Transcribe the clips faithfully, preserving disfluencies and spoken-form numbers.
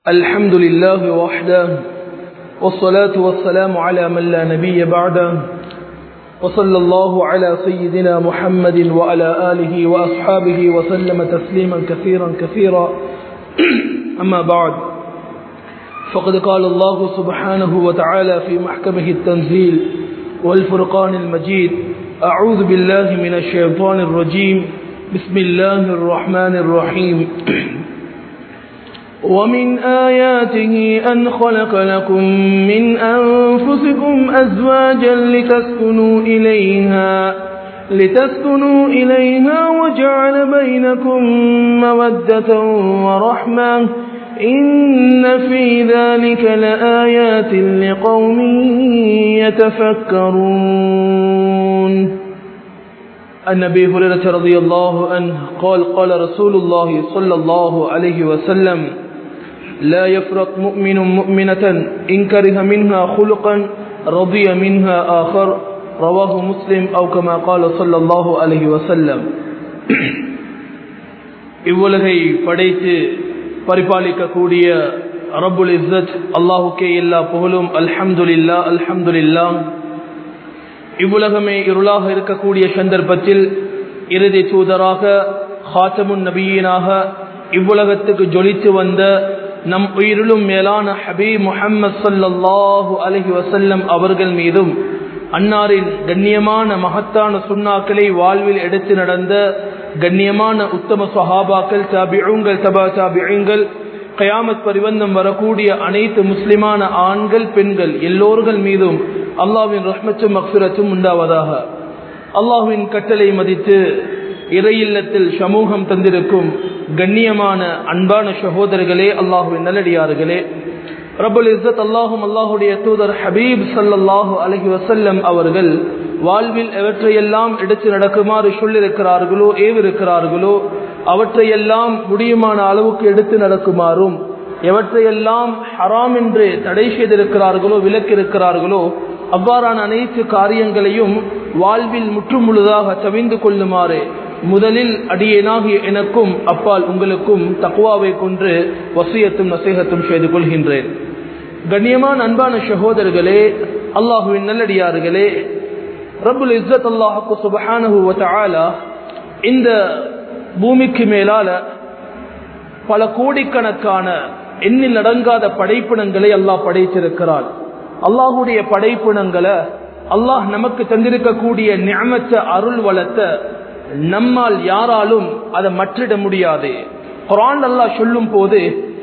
الحمد لله وحده والصلاة والسلام على من لا نبي بعده وصلى الله على سيدنا محمد وعلى آله وأصحابه وسلم تسليما كثيرا كثيرا أما بعد فقد قال الله سبحانه وتعالى في محكمه التنزيل والفرقان المجيد أعوذ بالله من الشيطان الرجيم بسم الله الرحمن الرحيم ومن آياته أن خلق لكم من أنفسكم أزواجا لتسكنوا إليها لتسكنوا إليها وجعل بينكم مودة ورحمة إن في ذلك لآيات لقوم يتفكرون. عن أبي هريرة رضي الله عنه قال قال رسول الله صلى الله عليه وسلم لا يفرق مؤمن مؤمنة إن كره منها خلقا رضي منها آخر رواه مسلم أو كما قال صلى الله عليه وسلم. இவ்வுலகை படைத்து பரிபாலிக்க கூடிய ரப்புல் இஸ்ஸத் அல்லாஹுக்கே எல்லா புகழும். அல்ஹம்துலில்லாஹ் அல்ஹம்துலில்லாஹ். இவ்வுலகமே இருளாக இருக்கக்கூடிய சந்தர்ப்பத்தில் இறுதி தூதராக ஹாத்தமுன் நபியீனாக இவ்வுலகத்துக்கு ஜொலித்து வந்த நம் உயிரிலும் மேலான ஹபீப் முஹம்மது ஸல்லல்லாஹு அலைஹி வஸல்லம் அவர்கள் மீதும் அன்னாரின் கண்ணியமான மகத்தான சுன்னாக்களை வாழ்வில் எடுத்து நடந்த கண்ணியமான உத்தம சஹாபாக்கள், தாபிஊன்கள், தபா தாபிஈன்கள், கயாமத் பரிவந்தம் வரக்கூடிய அனைத்து முஸ்லிமான ஆண்கள் பெண்கள் எல்லோர்கள் மீதும் அல்லாஹ்வின் ரஹ்மத்தும் மக்ஃபிரத்தும் உண்டாவதாக. அல்லாஹ்வின் கட்டளை மதித்து இறையில்லத்தில் சமூகம் தந்திருக்கும் கண்ணியமான அன்பான சகோதரர்களே, அல்லாஹ்வின் நல்லடியார்களே, ரப்புல் இஸ்ஸத் அல்லாஹும் அல்லாஹுடைய தூதர் ஹபீப் ஸல்லல்லாஹு அலைஹி வஸல்லம் அவர்கள் வாழ்வில் எவற்றையெல்லாம் எடுத்து நடக்குமாறு சொல்லியிருக்கிறார்களோ ஏவிருக்கிறார்களோ அவற்றையெல்லாம் முடியுமான அளவுக்கு எடுத்து நடக்குமாறும், எவற்றையெல்லாம் ஹராம் என்று தடை செய்திருக்கிறார்களோ விலக்கிருக்கிறார்களோ அவ்வாறான அனைத்து காரியங்களையும் வாழ்வில் முற்றுமுழுதாக தவிந்து கொள்ளுமாறு முதலில் அடியேனாகிய எனக்கும் அப்பால் உங்களுக்கும் தக்வாவை கொண்டு வசியத்தும் நசீஹத்தும் செய்து கொள்கின்றேன். கண்ணியமான அன்பான சகோதரர்களே, அல்லாஹுவின் நல்லடியார்களே, ரப்புல் இஸ்ஸத் அல்லாஹு சுப்ஹானஹு வ தஆலா இந்த பூமிக்கு மேலால பல கோடிக்கணக்கான எண்ணில் அடங்காத படைப்பினங்களை அல்லாஹ் படைத்திருக்கிறான். அல்லாஹுடைய படைப்பினங்களை அல்லாஹ் நமக்கு தந்திருக்கக்கூடிய நிஅமத்த அருள் வளத்தை நம்மால் யாராலும் அதை மற்றிட முடியாது. குர்ஆன் அல்லாஹ் சொல்லும் போது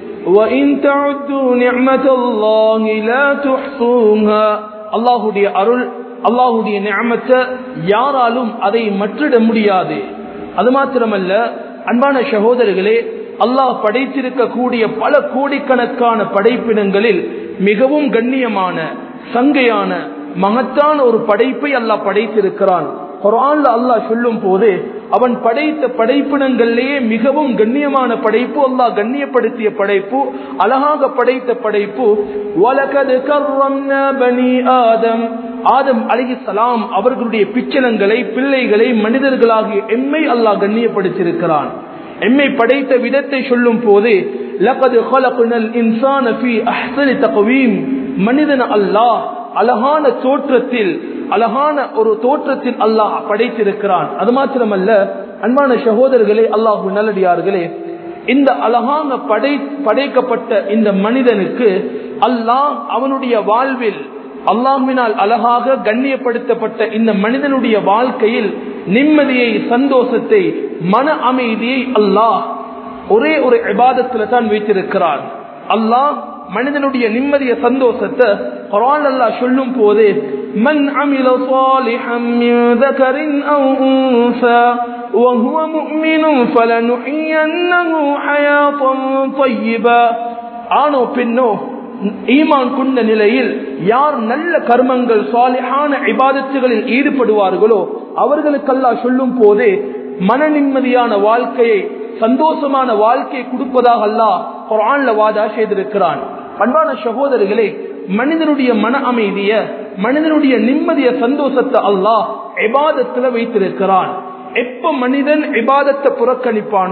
அல்லாஹுடைய அருள், அல்லாஹுடைய நிஅமத்தை யாராலும் அதை மற்றிட முடியாது. அது மாத்திரமல்ல அன்பான சகோதரர்களே, அல்லாஹ் படைத்திருக்க கூடிய பல கோடிக்கணக்கான படைப்பினங்களில் மிகவும் கண்ணியமான சங்கையான மகத்தான ஒரு படைப்பை அல்லாஹ் படைத்திருக்கிறான். குர்ஆன்ல அல்லாஹ் சொல்லும் போது அவன் படைத்த படைப்பினங்களிலேயே மிகவும் கண்ணியமான படைப்பு, அல்லாஹ் கண்ணியப்படுத்திய படைப்பு, அழகாக படைத்த படைப்பு. வலகத் கர்ரம்னா பனி ஆதம், ஆதம் அலைஹிஸ்ஸலாம் அவர்களுடைய பிச்சலங்களை, பிள்ளைகளை, மனிதர்களாகிய எம்மை அல்லாஹ் கண்ணியப்படுத்தியிருக்கிறான். எம்மை படைத்த விதத்தை சொல்லும் போது லகத் ஹலக்னல் இன்சான ஃபீ அஹ்ஸனி தக்வீம், மனிதன் அல்லாஹ் அழகான தோற்றத்தில், அழகான ஒரு தோற்றத்தில் அல்லாஹ் படைத்திருக்கிறான். அது மாத்திரமல்ல அன்பான சகோதரர்களே, அல்லாஹு நல்லடியார்களே, இந்த அழகான படை படைக்கப்பட்ட இந்த மனிதனுக்கு அல்லாஹ் அவனுடைய வாழ்வில் அல்லாஹ்வினால் அழகாக கண்ணியப்படுத்தப்பட்ட இந்த மனிதனுடைய வாழ்க்கையில் நிம்மதியை, சந்தோஷத்தை, மன அமைதியை அல்லாஹ் ஒரே ஒரு இபாதத்துல தான் வைத்திருக்கிறான். அல்லாஹ் மனிதனுடைய நிம்மதிய சந்தோஷத்தை குர்ஆன் அல்லாஹ் சொல்லும் போது மன் அமில ஸாலிஹன் மின் ذكر أو أنثى وهو مؤمن فلنحيينه حياة طيبة, ஆணோ பெண்ணோ ஈமான் கொண்ட நிலையில் யார் நல்ல கர்மங்கள் சாலிஹான இபாதத்துகளில் ஈடுபடுவார்களோ அவர்களுக்கு அல்லாஹ் சொல்லும் போது மன நிம்மதியான வாழ்க்கையை, சந்தோஷமான வாழ்க்கையை கொடுப்பதாக அல்லாஹ் குர்ஆன்ல வாதா செய்திருக்கிறான். அன்பான சகோதரர்களே, மனிதனுடைய மன அமைதிய, மனிதனுடைய நிம்மதிய சந்தோஷத்தை அல்லாஹ் இபாதத்துல வைத்திருக்கிறான். எப்ப மனிதன் இபாதத்தை புறக்கணிப்பானோ,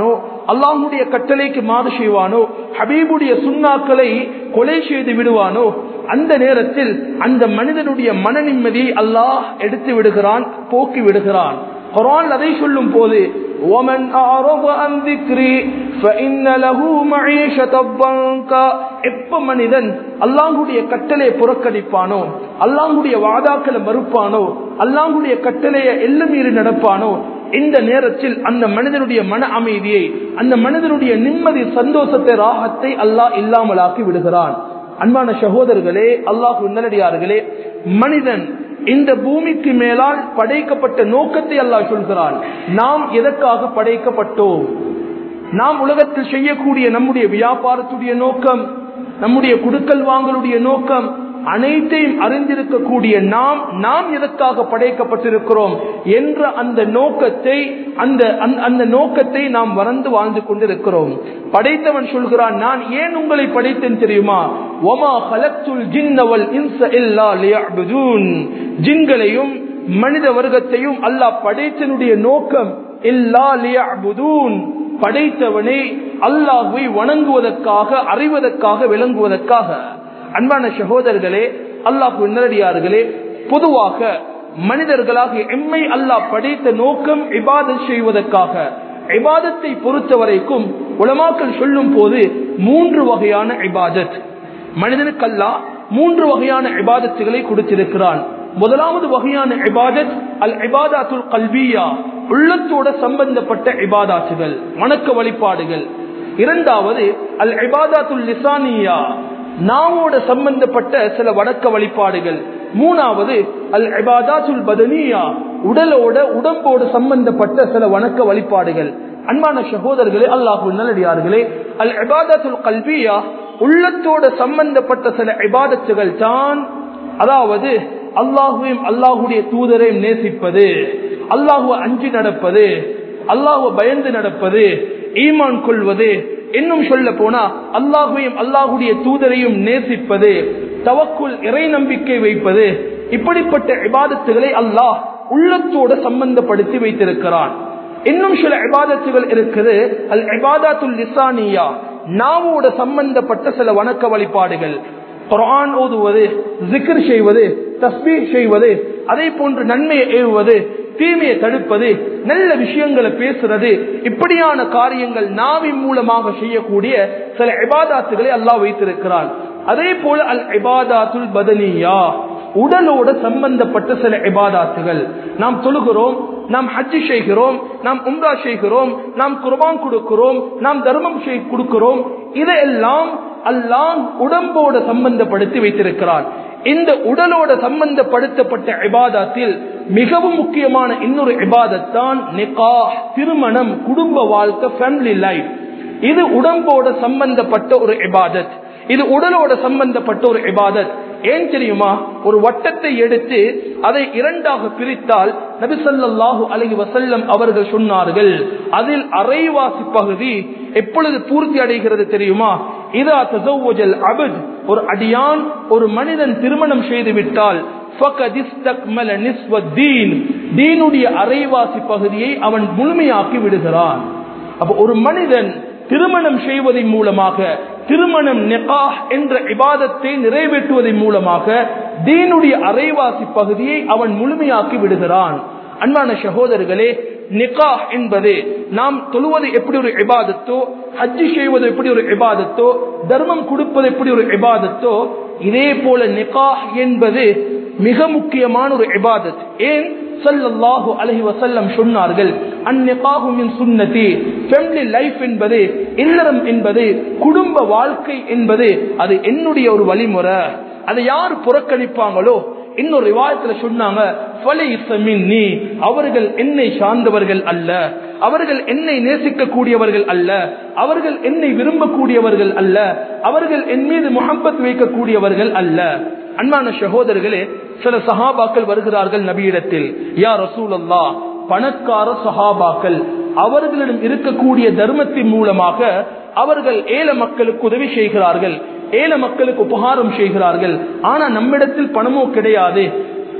அல்லாஹ்வுடைய கட்டளைக்கு மாறு செய்வானோ, ஹபீபுடைய சுன்னாக்களை கொலை செய்து விடுவானோ, அந்த நேரத்தில் அந்த மனிதனுடைய மன நிம்மதியை அல்லாஹ் எடுத்து விடுகிறான், போக்கி விடுகிறான். குர்ஆன் அதை சொல்லும் போது وَمَنْ أَعْرَضَ عَنْ ذِكْرِي فَإِنَّ لَهُ مَعِيشَةً ضَنكًا. எப்ப மனிதன் அல்லாஹ்வுடைய கட்டளையை புறக்கணிப்பானோ, அல்லாஹ்வுடைய வாதாக்களை மறுப்பானோ, அல்லாஹ்வுடைய கட்டளையை எல்லாம் மீறி நடப்பானோ, இந்த நேரத்தில் அந்த மனிதனுடைய மன அமைதியை, அந்த மனிதனுடைய நிம்மதி, சந்தோஷத்தை, ராகத்தை அல்லாஹ் இல்லாமலாக்கி விடுகிறான். அன்பான சகோதரர்களே, அல்லாஹ்வின் நல்லடியார்களே, மனிதன் இந்த பூமிக்கு மேலால் படைக்கப்பட்ட நோக்கத்தை அல்லாஹ் சொல்கிறான். நாம் எதற்காக படைக்கப்பட்டோம்? நாம் உலகத்தில் செய்யக்கூடிய நம்முடைய வியாபாரத்துடைய நோக்கம், நம்முடைய குடுக்கல் வாங்கலுடைய நோக்கம், அனைத்தையும் அறிந்திருக்கக்கூடிய நாம் நாம் எதற்காக படைக்கப்பட்டிருக்கிறோம் என்ற அந்த நோக்கத்தை அந்த அந்த நோக்கத்தை நாம் மறந்து வாழ்ந்து கொண்டிருக்கிறோம். படைத்தவன் சொல்கிறான், நான் ஏன் உங்களை படைத்தேன் தெரியுமா? வமா கலக்துல் ஜின்ன வல் இன்ஸ இல்லா லியஅ்புதூன். ஜின்களையும் மனித வர்க்கத்தையும் அல்லாஹ் படைத்தனுடைய நோக்கம் இல்லா லியஅ்புதூன், படைத்தவனை அல்லாஹ்வை வணங்குவதற்காக, அறிவதற்காக, விளங்குவதற்காக. அன்பான சகோதரர்களே, அல்லாஹ்வின் நல்லடியார்களே, பொதுவாக மனிதர்களாக எம்மை அல்லாஹ் படைத்த நோக்கம் இபாதத் செய்வதற்காக. இபாதத்தை பொறுத்த வரைக்கும் உலமாக்கள் சொல்லும் போது மூன்று வகையான இபாதத் மனிதனுக்கு அல்லாஹ் மூன்று வகையான இபாதத்துகளை கொடுத்திருக்கிறான். முதலாவது வகையான இபாதத் அல் இபாதத்துல் கல்பியா, உள்ளத்தோட சம்பந்தப்பட்ட இபாதத்துகள், வணக்க வழிபாடுகள். இரண்டாவது அல் இபாதத்துல் லிசானியா, நாவோட சம்பந்தப்பட்ட சில வணக்க வழிபாடுகள். மூணாவது அல் இபாதத்துல் பதனியா, உடலோட உடம்போடு சம்பந்தப்பட்ட சில வணக்க வழிபாடுகள். அன்பான சகோதரர்களே, அல்லாஹ்வின் நல்லடியார்களே, அல் இபாதத்துல் கல்பியா, உள்ளத்தோட சம்பந்தப்பட்ட சில இபாதத்துகள் தான், அதாவது அல்லாஹ்வையும் அல்லாஹ்வுடைய தூதரையும் நேசிப்பது, அல்லாஹ்வை அஞ்சி நடப்பது, அல்லாஹ்வை பயந்து நடப்பது, ஈமான் கொள்வது, இன்னும் சொல்ல போனா அல்லாஹ்வையும் அல்லாஹ்வுடைய தூதரையும் நேசிப்பது, தவக்குல் இறை நம்பிக்கை வைப்பது. இப்படிப்பட்ட இபாதத்துகளை அல்லாஹ் உள்ளத்தோட சம்பந்தப்படுத்தி வைத்திருக்கிறான். இன்னும் சில இபாதத்துகள் இருக்குது, அல் இபாதத்துல் லிசானியா, நாவோட சம்பந்தப்பட்ட சில வணக்க வழிபாடுகள். குர்ஆன் ஓதுவது, ஜிக்ர் செய்வது, தஸ்பீஹ் செய்வது, அதே போன்று நன்மையை ஏவுவது, தீமையை தடுப்பது, நல்ல விஷயங்களை பேசுறது, இப்படியான காரியங்கள் நாவின் மூலமாக செய்யக்கூடிய சில இபாதத்துகளை அல்லாஹ் வைத்திருக்கிறான். அதே போல அல் இபாதத்துல் பதனியா, உடலோட சம்பந்தப்பட்ட சில இபாதத்துகள். நாம் தொழுகிறோம், நாம் ஹஜ் செய்கிறோம், நாம் உம்ரா செய்கிறோம், நாம் குர்பான் கொடுக்கிறோம், நாம் தர்மம் கொடுக்கிறோம். இதெல்லாம் அல்லாஹ் உடம்போட சம்பந்தப்படுத்தி வைத்திருக்கிறான். இந்த உடலோட சம்பந்தப்படுத்தப்பட்ட இபாதத்தில் மிகவும் முக்கியமான இன்னொரு இபாதத் தான் நிகாஹ், திருமணம், குடும்ப வாழ்க்கை, ஃபேமிலி லைஃப். இது உடம்போட சம்பந்தப்பட்ட ஒரு இபாதத், இது உடலோட சம்பந்தப்பட்ட ஒரு இபாதத். ஏன் தெரியுமா? ஒரு வட்டத்தை எடுத்து அதை இரண்டாக பிரித்தால் நபி ஸல்லல்லாஹு அலைஹி வஸல்லம் அவர்கள் சொன்னார்கள், அதில் அரைவாசி பகுதி எப்பொழுது பூர்த்தி அடைகிறது தெரியுமா? இதா தஸவ்வஜல் அப்த், ஒரு அடியான், ஒரு மனிதன் திருமணம் செய்து விட்டால் ஃபகத் இஸ்தக்மல நிஸ்வத்தீன், தீனுடைய அரைவாசி பகுதியை அவன் முழுமையாக்கி விடுகிறான். அப்ப ஒரு மனிதன் திருமணம் செய்வதன் மூலமாக, திருமணம் நிகாஹ் என்ற இபாதத்தை நிறைவேற்றுவதன் மூலமாக தீனுடைய அரைவாசி பகுதியை அவன் முழுமையாக்கி விடுகிறான். அன்பான சகோதரர்களே, நிகாஹ் என்பது நாம் தொழுவது எப்படி ஒரு இபாதத்தோ, ஹஜ் செய்வது எப்படி ஒரு இபாதத்தோ, தர்மம் கொடுப்பது எப்படி ஒரு இபாதத்தோ, இதே போல நிகாஹ் என்பது மிக முக்கியமான ஒரு இபாதத். ஏன்? ஸல்லல்லாஹு அலைஹி வஸல்லம் சொன்னார்கள், அன்னிகாஹு மின் சுன்னதி, ஃபேமிலி லைஃப் என்பது, இல்லறம் என்பது, குடும்ப வாழ்க்கை என்பது அது என்னுடைய ஒரு வழிமுறை. அதை யார் புறக்கணிப்பாங்களோ, இன்னொரு ரிவாயத்துல சொன்னாங்க, ஃபலைஸ மின்னி, அவர்கள் என்னை சார்ந்தவர்கள் அல்ல, அவர்கள் என்னை நேசிக்க கூடியவர்கள் அல்ல, அவர்கள் என்னை விரும்பக்கூடியவர்கள் அல்ல, அவர்கள் என் மீது முஹப்பத் வைக்கக்கூடியவர்கள் அல்ல. அன்பான சகோதரர்களே, சில சஹாபாக்கள் வருகிறார்கள் நபியிடத்தில், யா ரசூலல்லாஹ், பணக்கார சஹாபாக்கள், அவர்களிடம் இருக்கக்கூடிய தர்மத்தின் மூலமாக அவர்கள் ஏழை மக்களுக்கு உதவி செய்கிறார்கள், ஏழை மக்களுக்கு உபகாரம் செய்கிறார்கள். ஆனா நம்மிடத்தில் பணமோ கிடையாது.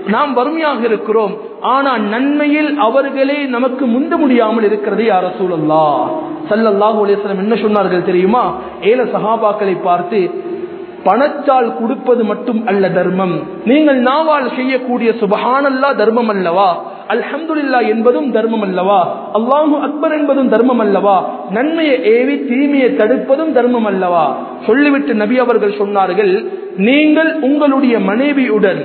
நாம் வறுமையாக இருக்கிறோம், ஆனா நன்மையில் அவர்களே நமக்கு முந்த முடியாமல் இருக்கிறது யா ரசூலல்லாஹ் ஸல்லல்லாஹு அலைஹி வஸல்லம் என்ன சொன்னார்கள் தெரியுமா? ஏழு சஹாபாக்களை பார்த்து, பணத்தால் கொடுப்பது மட்டும் அல்ல தர்மம், நீங்கள் நாவால் செய்யக்கூடிய சுப்ஹானல்லாஹ் தர்மம் அல்லவா, அல்ஹம்துலில்லாஹ் என்பதும் தர்மம் அல்லவா, அல்லாஹு அக்பர் என்பதும் தர்மம் அல்லவா, நன்மையை ஏவி தீமையை தடுப்பதும் தர்மம் அல்லவா? சொல்லிவிட்டு நபி அவர்கள் சொன்னார்கள், நீங்கள் உங்களுடைய மனைவியுடன்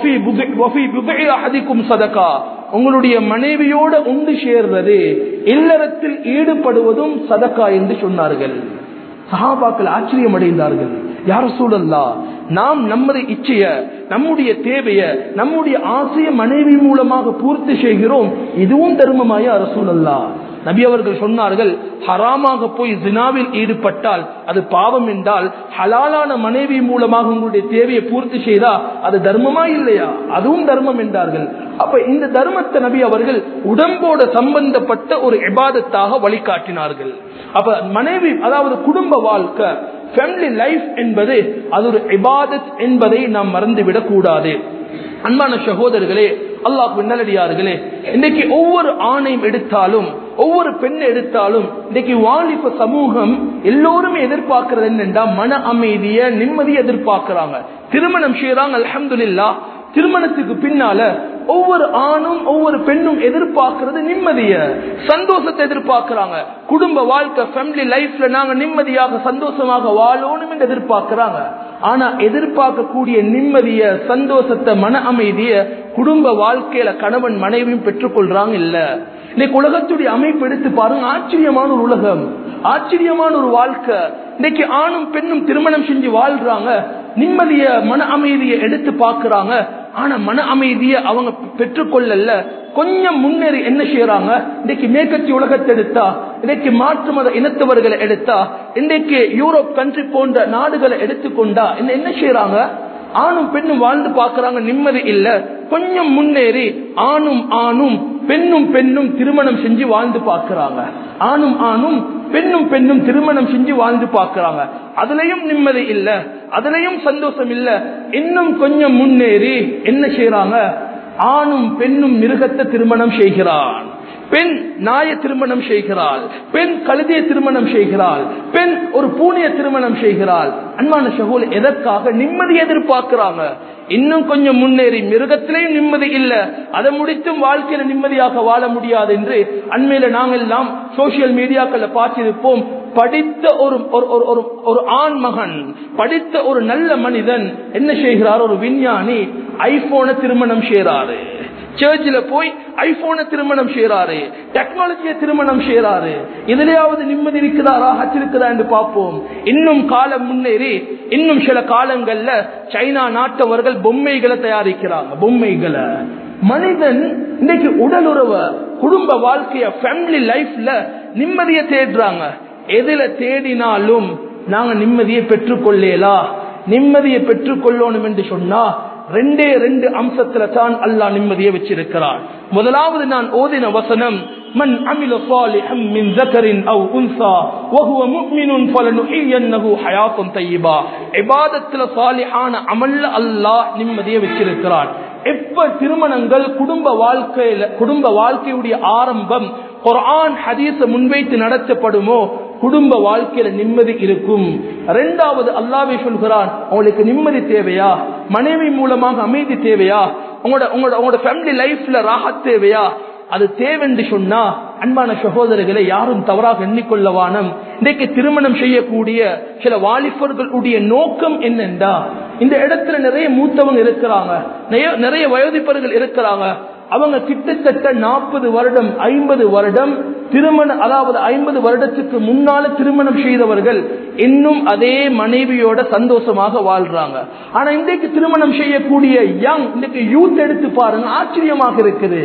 சதகா, உங்களுடைய மனைவியோட உண்டு சேர்வது, இல்லறத்தில் ஈடுபடுவதும் சதகா என்று சொன்னார்கள். சஹாபாக்கள் ஆச்சரியம் அடைந்தார்கள். யா ரசூலல்லாஹ், நாம் நமது இச்சைய, நம்முடைய தேவைய, நம்முடைய ஆசைய மனைவி மூலமாக பூர்த்தி செய்கிறோம், இதுவும் தர்மமாயா ரசூலல்லாஹ்? நபி அவர்கள் சொன்னார்கள், ஹராமாக போய் ஜினாவில் ஈடுபட்டால் அது பாவம் என்றால், ஹலாலான மனைவி மூலமாக உங்களுடைய தேவையை பூர்த்தி செய்தா அது தர்மமா இல்லையா? அதுவும் தர்மம் என்றார்கள். அப்ப இந்த தர்மத்தை நபி அவர்கள் உடம்போட சம்பந்தப்பட்ட ஒரு இபாதத்தாக வழிகாட்டினார்கள். அப்ப மனைவி, அதாவது குடும்ப வாழ்க்கை, ஃபேமிலி லைஃப் என்பது அது ஒரு இபாதத் என்பதை நாம் மறந்துவிடக் கூடாது. அன்பான சகோதரர்களே, அல்லாஹ்வின் நல்லடியார்களே, இன்னைக்கு ஒவ்வொரு ஆணையும் எடுத்தாலும், ஒவ்வொரு பெண்ணை எடுத்தாலும், இன்னைக்கு வாலிப சமூகம் எல்லோருமே எதிர்பார்க்கிறது என்னென்றா மன அமைதிய, நிம்மதியை எதிர்பார்க்கிறாங்க. திருமணம் செய்யறாங்க, அல்ஹம்துலில்லாஹ். திருமணத்துக்கு பின்னால ஒவ்வொரு ஆணும் ஒவ்வொரு பெண்ணும் எதிர்பார்க்கிறது நிம்மதிய, சந்தோஷத்தை எதிர்பார்க்கிறாங்க. குடும்ப வாழ்க்கை, ஃபேமிலி லைஃப்ல நாங்க நிம்மதியாக சந்தோஷமாக வாழணும் என்று எதிர்பார்க்கிறாங்க. ஆனா எதிர்பார்க்கக்கூடிய நிம்மதிய, சந்தோஷத்தை, மன அமைதிய குடும்ப வாழ்க்கையில கணவன் மனைவியும் பெற்றுக் கொள்றாங்க இல்ல. இன்னைக்கு உலகத்துடைய அமைப்பு எடுத்து பாருங்க, ஆச்சரியமான ஒரு உலகம், ஆச்சரியமான ஒரு வாழ்க்கை. இன்னைக்கு ஆணும் பெண்ணும் திருமணம் செஞ்சு வாழ்றாங்க, நிம்மதிய, மன அமைதியை எடுத்து பார்க்கிறாங்க. ஆனா மன அமைதியை அவங்க பெற்றுக்கொள்ளல. கொஞ்சம் முன்னேறி என்ன செய்யறாங்க? இன்னைக்கு மேற்கத்தி உலகத்தை எடுத்தா, இன்னைக்கு மாற்று மத இனத்தவர்களை எடுத்தா, இன்னைக்கு யூரோப் கண்ட்ரி போன்ற நாடுகளை எடுத்துக்கொண்டா என்ன செய்யறாங்க? ஆணும் பெண்ணும் வாழ்ந்து பார்க்கறாங்க, நிம்மதி இல்ல. கொஞ்சம் முன்னேறி ஆணும் ஆணும் பெண்ணும் பெண்ணும் திருமணம் செஞ்சு வாழ்ந்து பார்க்கிறாங்க. ஆணும் ஆணும் பெண்ணும் பெண்ணும் திருமணம் செஞ்சு வாழ்ந்து பார்க்கிறாங்க. அதுலயும் நிம்மதி இல்ல, அதுலயும் சந்தோஷம் இல்ல. இன்னும் கொஞ்சம் முன்னேறி என்ன செய்யறாங்க? ஆணும் பெண்ணும் மிருகத்தை திருமணம் செய்கிறான், பெண் நாய திருமணம் செய்கிறாள், பெண் கழுதையை திருமணம் செய்கிறாள், பெண் ஒரு பூனையை திருமணம் செய்கிறாள். அன்பான சகோதரர்களே, எதற்காக? நிம்மதி எதிர்பார்க்கிறாங்க. இன்னும் கொஞ்சம் முன்னேறி மிருகத்திலையும் நிம்மதி இல்ல, அதை முடித்தும் வாழ்க்கையில நிம்மதியாக வாழ முடியாது என்று அண்மையில நாங்கள் எல்லாம் சோசியல் மீடியாக்களை பார்த்திருப்போம். படித்த ஒரு ஒரு ஆண் மகன், படித்த ஒரு நல்ல மனிதன் என்ன செய்கிறார்? ஒரு விஞ்ஞானி ஐபோனை திருமணம் செய்யறாரு, சர்ச்சில் போய் ஐபோனை திருமணம் செய்யறாரு, டெக்னாலஜியை திருமணம் செய்யறாரு. இதுலயாவது நிம்மதி இருக்கிறாரா, ஹச்சிருக்கிறா என்று பார்ப்போம். இன்னும் காலம் முன்னேறி இன்னும் சில காலங்கள்ல சைனா நாட்டவர்கள் பொம்மைகளை தயாரிக்கிறாங்க, பொம்மைகளை. மனிதன் இன்னைக்கு உடலுறவு, குடும்ப வாழ்க்கைய, ஃபேமிலி லைஃப்ல நிம்மதியை தேடுறாங்க. எதுல தேடினாலும் நாங்க நிம்மதியை பெற்றுக்கொள்ளலாம். நிம்மதியை பெற்றுக்கொள்ளணும் என்று சொன்னா ரெண்டே ரெண்டு அம்சத்துல தான் அல்லாஹ் நிம்மதியை வச்சிருக்கிறான். முதலாவது நான் ஓதின வசனம், மன் அமில சாலிஹம் மின் ذكرٍ أو أنثى وهو مؤمن فلنحيينه حياة طيبة. இபாதத்துல சாலிஹான அமல்ல அல்லாஹ் நிம்மதியை வச்சிருக்கிறான். எப்ப திருமணங்கள், குடும்ப வாழ்க்கையில, குடும்ப வாழ்க்கையுடைய ஆரம்பம் குர்ஆன் ஹதீஸ முன்வைத்து நடத்தப்படுமோ குடும்ப வாழ்க்கையில நிம்மதி இருக்கும். இரண்டாவது அல்லாஹ்வே சொல்கிறான், உங்களுக்கு நிம்மதி தேவையா, மனைவி மூலமாக அமைதி தேவையா, உங்களோட உங்களோட ஃபேமிலி லைஃப்ல ராஹத் தேவையா, அது தேவென்று சொன்னா அன்பான சகோதரர்களை யாரும் தவறாக எண்ணிக்கொள்ளவானம். இன்றைக்கு திருமணம் செய்யக்கூடிய சில வாலிபர்களுடைய நோக்கம் என்னென்றா, இந்த இடத்துல நிறைய மூத்தவங்க இருக்கிறாங்க, நிறைய வயோதிப்பர்கள் இருக்கிறாங்க. அவங்க கிட்டத்தட்ட நாற்பது வருடம் ஐம்பது வருடம் திருமணம், அதாவது ஐம்பது வருடத்துக்கு முன்னால திருமணம் செய்தவர்கள் இன்னும் அதே மனைவியோட சந்தோஷமாக வாழ்றாங்க. ஆனா இன்றைக்கு திருமணம் செய்யக்கூடிய யங், இன்றைக்கு யூத் எடுத்து பாருங்க, ஆச்சரியமாக இருக்குது.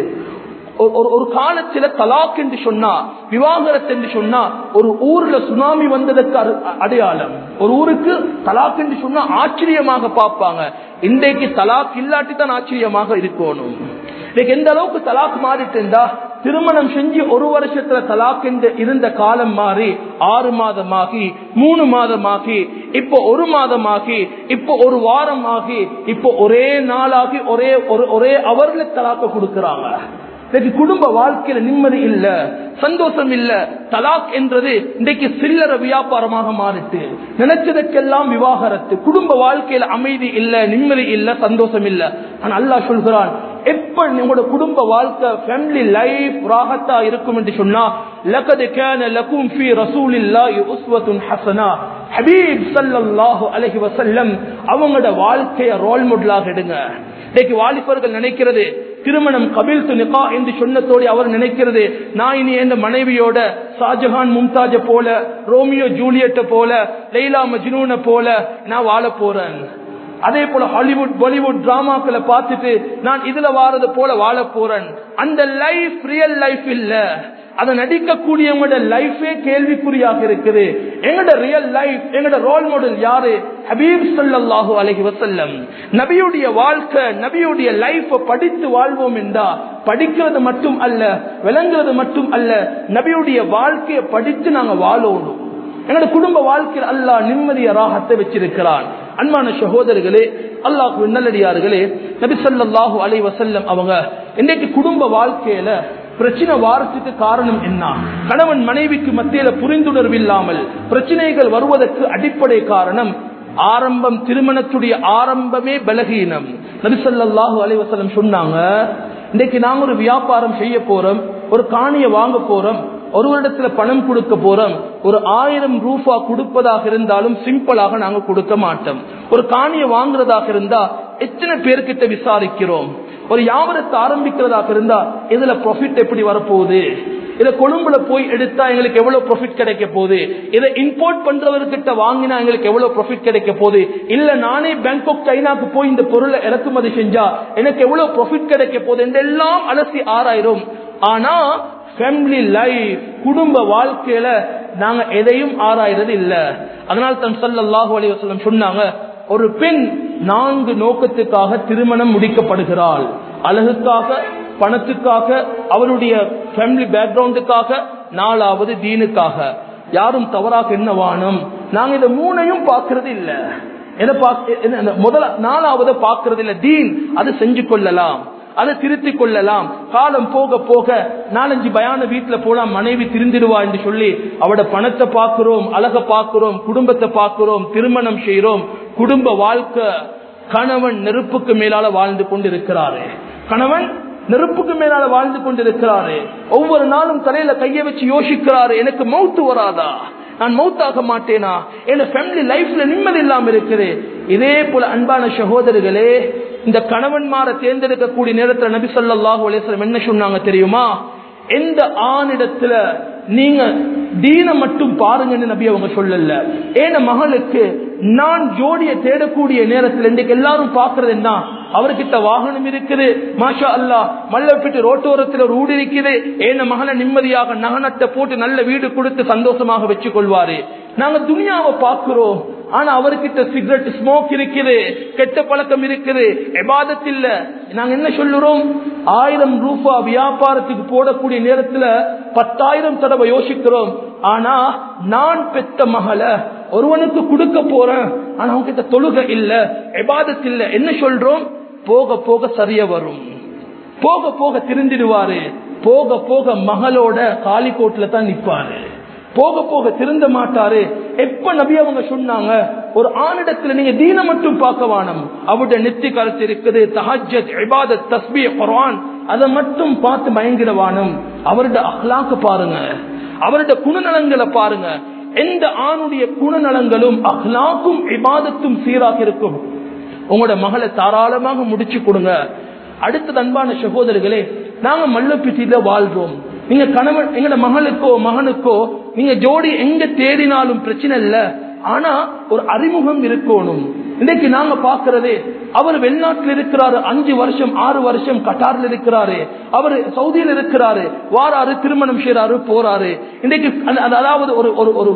ஒரு காலத்துல தலாக் என்று சொன்னா, விவாகரத்து என்று சொன்னா ஒரு ஊர்ல சுனாமி வந்ததற்கு அடையாளம். ஒரு ஊருக்கு தலாக் என்று சொன்னா ஆச்சரியமாக பார்ப்பாங்க. இன்றைக்கு தலாக் இல்லாட்டி தான் ஆச்சரியமாக இருக்கணும். இன்னைக்கு எந்த அளவுக்கு தலாக் மாறிட்டு இருந்தா, திருமணம் செஞ்சு ஒரு வருஷத்துல தலாக் என்று இருந்த காலம் மாறி ஆறு மாதமாகி மூணு மாதமாகி இப்போ ஒரு மாதமாகி இப்போ ஒரு வாரம் ஆகி இப்போ ஒரே நாளாகி ஒரே ஒரே அவர்ல தலாக்க கொடுக்கிறாங்க. குடும்ப வாழ்க்கையில நிம்மதி இல்ல, சந்தோஷம் இல்ல. தலாக் என்றது இன்றைக்கு சில்லற வியாபாரமாக மாறிட்டு நினைச்சதுக்கெல்லாம் விவாகரத்து. குடும்ப வாழ்க்கையில அமைதி இல்ல, நிம்மதி இல்ல, சந்தோஷம் இல்ல. ஆனா அல்லாஹ் சொல்கிறான், எப்ப உங்களோட குடும்ப வாழ்க்கை ஃபேமிலி லைஃப் ராஹத்தா இருக்கும் என்று சொன்னா, லகத் கான லகும் ஃபீ ரசூலில்லாஹி உஸ்வத்துன் ஹஸனா, ஹபீப் ஸல்லல்லாஹு அலைஹி வஸல்லம் அவங்களோட வாழ்க்கைய ரோல் மாடலாக எடுங்க. இன்னைக்கு வாலிபர்கள் நினைக்கிறது திருமணம் கபில்து நிகா என்று சொன்னதோடு அவர் நினைக்கிறது, நான் இனி என் மனைவியோட ஷாஜஹான் மும்தாஜ போல, ரோமியோ ஜூலியட்ட போல, லைலா மஜ்னூன போல நான் வாழ போறேன். அதே போல ஹாலிவுட் பாலிவுட் டிராமாக்களை பார்த்துட்டு நான் இதுல வாரது போல வாழ போறேன். அந்த லைஃப் ரியல் லைஃப் இல்ல. அதை நடிக்கக்கூடியவங்களோட லைஃபே கேள்விக்குறியாக இருக்குது. எங்களோட ரியல் லைஃப், எங்களோட ரோல் மாடல் யாரு? ஹபீப் ஸல்லல்லாஹு அலைஹி வஸல்லம். நபியுடைய வாழ்க்கை, நபியுடைய லைஃப் படித்து வாழ்வோம் என்றா, படிக்கிறது மட்டும் அல்ல, விளங்குறது மட்டும் அல்ல, நபியுடைய வாழ்க்கையை படித்து நாங்க வாழணும். எங்களோட குடும்ப வாழ்க்கையில் அல்லாஹ் நிம்மதிய ராகத்தை வச்சிருக்கிறான். அன்பான சகோதரர்களே, அல்லாஹ்வின் நல்லடியார்களே, நபி ஸல்லல்லாஹு அலைஹி வஸல்லம் அவங்க இன்னைக்கு குடும்ப வாழ்க்கையில பிரச்சனை வாரத்துக்கு காரணம் என்ன? கணவன் மனைவிக்கு மத்தியில புரிந்துணர்வு இல்லாமல் பிரச்சனைகள் வருவதற்கு அடிப்படை காரணம் ஆரம்பம், திருமணத்துடைய ஆரம்பமே பலகீனம். நபி ஸல்லல்லாஹு அலைஹி வஸல்லம் சொன்னாங்க, இன்னைக்கு நாங்க ஒரு வியாபாரம் செய்ய போறோம், ஒரு காணியை வாங்க போறோம், ஒரு இடத்துல பணம் கொடுக்க போறோம். ஒரு ஆயிரம் ரூபா கொடுப்பதாக இருந்தாலும் சிம்பிளாக நாங்க கொடுக்க மாட்டோம். ஒரு காணியை வாங்குறதாக இருந்தா எத்தனை பேர்கிட்ட விசாரிக்கிறோம். ஒரு வியாபாரத்தை ஆரம்பிக்கிறதாக இருந்தா இதுல ப்ராஃபிட் எப்படி வரப்போகுது, இதை கொழும்புல போய் எடுத்தா எங்களுக்கு எவ்வளவு ப்ராஃபிட் கிடைக்க போகுது, இதை இம்போர்ட் பண்றவர்கிட்ட வாங்கினா எங்களுக்கு எவ்வளவு ப்ராஃபிட் கிடைக்க போகுது, இல்ல நானே பேங்காக் சைனாக்கு போய் இந்த பொருளை இறக்குமதி செஞ்சா எனக்கு எவ்வளவு ப்ராஃபிட் கிடைக்க போகுது என்றெல்லாம் அலசி ஆராயிரும். ஆனா ஃபேமிலி லைஃப், குடும்ப வாழ்க்கையில நாங்க எதையும் ஆராயிறது இல்ல. அதனால தான் ஸல்லல்லாஹு அலைஹி வஸல்லம் சொன்னாங்க, ஒரு பெண் நான்கு நோக்கத்துக்காக திருமணம் முடிக்கப்படுகிறாள். அழகுக்காக, பணத்துக்காக, அவருடைய ஃபேமிலி பேக்ரவுண்டுக்காக, நாலாவது தீனுக்காக. யாரும் தவறாக என்ன வாணும், நாங்க இதை மூணையும் பார்க்கறது இல்ல. முதல்ல நாலாவது பார்க்கறது இல்ல. தீன் அது செஞ்சு கொள்ளலாம், அதை திருத்திக் கொள்ளலாம். காலம் போக போக நாலஞ்சு பயான வீட்டுல போலாம், மனைவி திருந்திடுவா என்று சொல்லி அவட பணத்தை பார்க்கிறோம், அழக பார்க்கிறோம், குடும்பத்தை பார்க்கிறோம், திருமணம் செய்யறோம். குடும்ப வாழ்க்கை, கணவன் நெருப்புக்கு மேலால வாழ்ந்து கொண்டிருக்கிறாரு. கணவன் நெருப்புக்கு மேலால வாழ்ந்து கொண்டிருக்கிறாரு. ஒவ்வொரு நாளும் தலையில கைய வச்சு யோசிக்கிறாரு, எனக்கு மௌத்து வராதா, நான் மௌத்தாக மாட்டேனா, என் ஃபேமிலி லைஃப்ல நிம்மதி இல்லாம இருக்குது. இதே போல அன்பான சகோதரர்களே, இந்த கணவன்மாரை தேர்ந்தெடுக்கக்கூடிய நேரத்தில் நபி ஸல்லல்லாஹு அலைஹி வஸல்லம் என்ன சொன்னாங்க தெரியுமா? எந்த ஆணிடத்துல நீங்க தீன மட்டும் பாருங்கன்னு நபி அவங்க சொல்லல. ஏன மகளுக்கு நான் ஜோடியை தேடக்கூடிய நேரத்தில் இன்றைக்கு எல்லாரும் பாக்குறது என்ன, அவர்கிட்ட வாகனம் இருக்குது, மாஷா அல்லாஹ், மல்லப்பிட்டு ரோட்டோரத்தில் ஒரு வீடு இருக்குது, ஏன மகனை நிம்மதியாக நகனட்டை போட்டு நல்ல வீடு கொடுத்து சந்தோஷமாக வச்சு கொள்வாரு. நாங்க துனியாவை பார்க்கிறோம், ஆனா அவர்கிட்ட சிகரெட் ஸ்மோக் இருக்குது, கெட்ட பழக்கம் இருக்குது, இபாதத் இல்ல. நாங்க என்ன சொல்லுறோம், ஆயிரம் ரூபாய் வியாபாரத்துக்கு போடக்கூடிய நேரத்துல பத்தாயிரம் தடவை யோசிக்கிறோம். ஆனா நான் பெத்த மகளை ஒருவனுக்கு கொடுக்க போறேன், ஆனா அவங்க கிட்ட தொழுகை இல்ல, இபாதத் இல்ல. என்ன சொல்றோம், போக போக சரிய வரும், போக போக திருந்திடுவாரு, போக போக மகளோட காலிக்கோட்ல தான் நிப்பாரு, போக போக திருந்த மாட்டாரு. எப்ப நபி அவங்க சொன்னாங்க, ஒரு ஆணிடத்துல நீங்க தீன மட்டும் பார்க்க வானம், அவருடைய நெத்தி கருத்து இருக்குது, தஹஜ்ஜத், இபாதத், தஸ்பீஹ், குர்ஆன், அதை மட்டும் பார்த்து மயங்கிட வானம். அவருடைய அஹ்லாக்க பாருங்க, அவருடைய குணநலங்களை பாருங்க. எந்த ஆணுடைய குணநலங்களும் அஹ்லாக்கும் இபாதத்தும் சீராக இருக்கும், உங்களோட மகளை தாராளமாக முடிச்சு கொடுங்க. அடுத்தது அன்பான சகோதரர்களே, நாங்க மல்லப்பிட்டியில வாழ்றோம். நீங்க கணவன், எங்கட மகளுக்கோ மகனுக்கோ நீங்க ஜோடி எங்க தேடினாலும் பிரச்சனை இல்ல, ஆனா ஒரு அறிமுகம் இருக்கணும். இன்னைக்கு நாங்க பாக்குறது, அவர் வெளிநாட்டில் இருக்கிறாரு, அஞ்சு வருஷம் ஆறு வருஷம் கட்டார்ல இருக்கிறாரு, அவரு சவுதியில் இருக்கிறாரு, வாராரு, திருமணம் செய்யறாரு, போறாரு. இன்னைக்கு அதாவது ஒரு ஒரு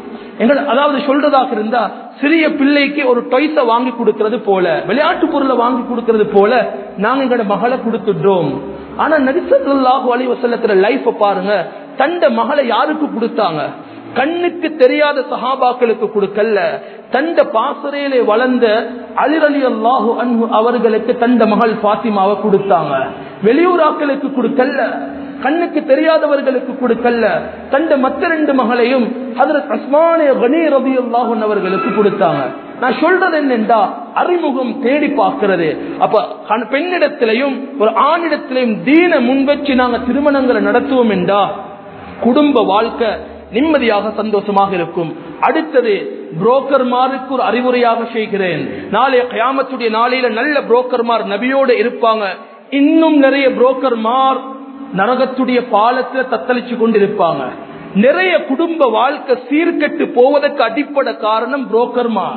அதாவது சொல்றதாக இருந்தா, சிறிய பிள்ளைக்கு ஒரு டொய்ஸ வாங்கி கொடுக்கிறது போல, விளையாட்டு பொருளை வாங்கி கொடுக்கிறது போல நாங்க எங்களோட மகளை கொடுத்துடுறோம். ஆனா நபி ஸல்லல்லாஹு அலைஹி வஸல்லத்தோட லைஃப பாருங்க, தண்ட மகளை யாருக்கு கொடுத்தாங்க? கண்ணுக்கு தெரியாத சஹாபாக்களுக்கு கொடுக்கல, தண்ட பாசறையிலே வளர்ந்த அலி ரலியல்லாஹு அன்ஹு அவர்களுக்கு தண்ட மகள் ஃபாத்திமாவை கொடுத்தாங்க. வெளியூராக்களுக்கு கொடுக்கல, கண்ணுக்கு தெரியாதவர்களுக்கு கொடுக்கல. தண்ட மற்ற ரெண்டு மகளையும் ஹஜ்ரத் உஸ்மான் கனி ரலியல்லாஹு அன்ஹு அவர்களுக்கு கொடுத்தாங்க. நான் சொல்றது என்னென்றா, அறிமுகம் தேடி பார்க்கிறது. அப்ப பெண்ணிடத்திலையும் ஒரு ஆணிடத்திலையும் தீன முன்வச்சு நாங்க திருமணங்களை நடத்துவோம் என்றா குடும்ப வாழ்க்கை நிம்மதியாக சந்தோஷமாக இருக்கும். அடுத்தது புரோக்கர்மாருக்கு ஒரு அறிவுரையாக செய்கிறேன். நாளைய கியாமத்துடைய நாளையில நல்ல புரோக்கர்மார் நபியோடு இருப்பாங்க. இன்னும் நிறைய புரோக்கர்மார் நரகத்துடைய பாலத்துல தத்தளிச்சு கொண்டிருப்பாங்க. நிறைய குடும்ப வாழ்க்கை சீர்கெட்டு போவதற்கு அடிப்படை காரணம் புரோக்கர்மார்.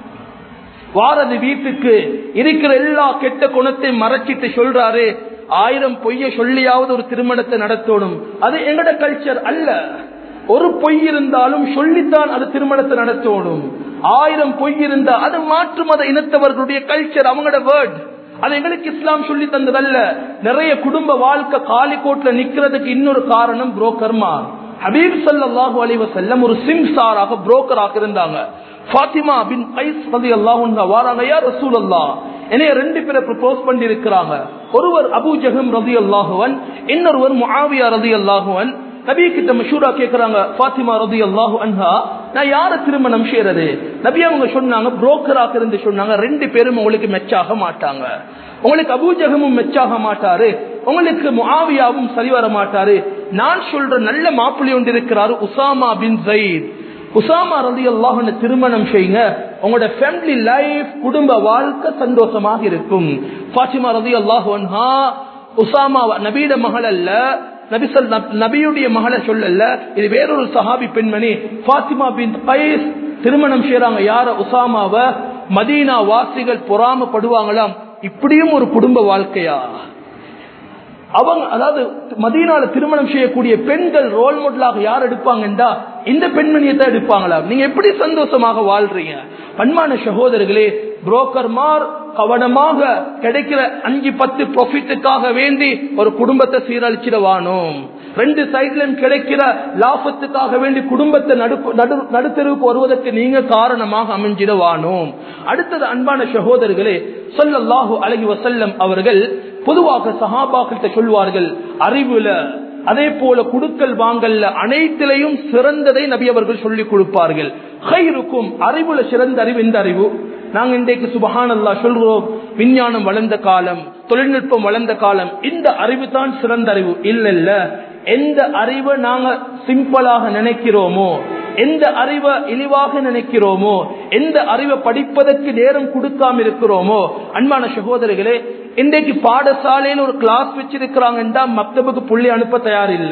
வாரது வீட்டுக்கு இருக்கிற எல்லா கெட்ட குணத்தை மறைச்சிட்டு சொல்றாரு, ஆயிரம் பொய்ய சொல்லியாவது ஒரு திருமணத்தை நடத்தணும். அது எங்கட கல்ச்சர் அல்ல. ஒரு பொய் இருந்தாலும் சொல்லித்தான் அது திருமணத்தை நடத்தணும். ஆயிரம் பொய் இருந்தா அது மாற்று மத இனத்தவர்களுடைய கல்ச்சர், அவங்களோட வேர்ட். அது எங்களுக்கு இஸ்லாம் சொல்லி தந்ததல்ல. நிறைய குடும்ப வாழ்க்கை காலிக்கோட்ல நிக்கிறதுக்கு இன்னொரு காரணம் புரோக்கர்மா. ஹபீப் ஸல்லல்லாஹு அலைஹி வஸல்லம் ஒரு சிம்சாராக புரோக்கராக இருந்தாங்க. ஃபாத்திமா பின் கைஸ் ரலியல்லாஹு அன்ஹா வாராங்க, யா ரசூலல்லாஹ், என்னைய ரெண்டு பேரை ப்ரப்போஸ் பண்ணி இருக்கிறாங்க. ஒருவர் அபூ ஜஹம் ரலியல்லாஹு அன்ஹு, இன்னொருவர் முஆவியா ரலியல்லாஹு அன்ஹு. நபி கிட்ட மஷூரா கேக்குறாங்க, ஃபாத்திமா ரலியல்லாஹு அன்ஹா, நான் யார திருமணம் செய்யறது? நபி அவங்க சொன்னாங்க, புரோக்கராக இருந்து சொன்னாங்க, ரெண்டு பேரும் உங்களுக்கு மெச்சாக மாட்டாங்க. உங்களுக்கு அபூ ஜஹமும் மெச்சாக மாட்டாரு, உங்களுக்கு முஆவியாவும் சரி வர மாட்டாரு. நான் சொல்ற நல்ல மாப்பிள்ளை ஒன்று இருக்கிறாரு, உசாமா பின் ஸைத். உசாமா ரலியல்லாஹு அன்ஹு திருமணம் செய்யுங்க, உங்களோட ஃபேமிலி லைஃப் குடும்ப வாழ்க்கை சந்தோஷமாக இருக்கும். ஃபாத்திமா ரலியல்லாஹு அன்ஹா உசாமா நபியோட மகள் அல்ல, நபி நபியுடைய மகளை சொல்லல, இது வேறொரு சஹாபி பெண்மணி ஃபாத்திமா பின் கைஸ் திருமணம் செய்யறாங்க. யார? உசாமாவ. மதீனா வாசிகள் பொறாமப்படுவாங்களாம், இப்படியும் ஒரு குடும்ப வாழ்க்கையா? அவங்க அதாவது மதீனால திருமணம் செய்யக்கூடிய பெண்கள் ரோல் மாடலாக யார் எடுப்பாங்கன்றா இந்த பெண்மணியை தான் எடுப்பாங்களா? நீங்க எப்படி சந்தோஷமாக வாழ்றீங்க? பண்பான சகோதரர்களே, புரோக்கர்மார் கவனமாக கிடைக்கிற அஞ்சு பத்து ப்ராஃபிட்டுக்காக வேண்டி ஒரு குடும்பத்தை சீரழிச்சிடவானோம். ரெண்டு சைட்லயும் கிடைக்கிற லாபத்துக்காக வேண்டி குடும்பத்தை நடுத்தெருவுக்கு வருவதற்கு நீங்க காரணமாக அமைஞ்சிடவானோம். அடுத்தது அன்பான சகோதரர்களே, ஸல்லல்லாஹு அலைஹி வஸல்லம் அவர்கள் பொதுவாக சஹாபாக்கள் சொல்வார்கள், அறிவுல அதே போல குடுக்கல் வாங்கல்ல அனைத்திலையும் சிறந்ததை நபி அவர்கள் சொல்லிக் கொடுப்பார்கள். கைருக்கும் அறிவுல சிறந்த அறிவு இந்த அறிவு. நாங்க இன்றைக்கு சுப்ஹானல்லாஹ் சொல்றோம், விஞ்ஞானம் வளர்ந்த காலம், தொழில்நுட்பம் வளர்ந்த காலம், இந்த அறிவு தான் சிறந்த அறிவு. இல்ல இல்ல, எந்த அறிவை நாங்க சிம்பிளாக நினைக்கிறோமோ, எந்த அறிவை இழிவாக நினைக்கிறோமோ, எந்த அறிவை படிப்பதற்கு நேரம் கொடுக்காம இருக்கிறோமோ, அன்பான சகோதரர்களே, இன்றைக்கு பாடசாலையில் ஒரு கிளாஸ் வச்சிருக்கிறாங்கன்னா மக்தபுக்கு புள்ளி அனுப்ப தயார் இல்ல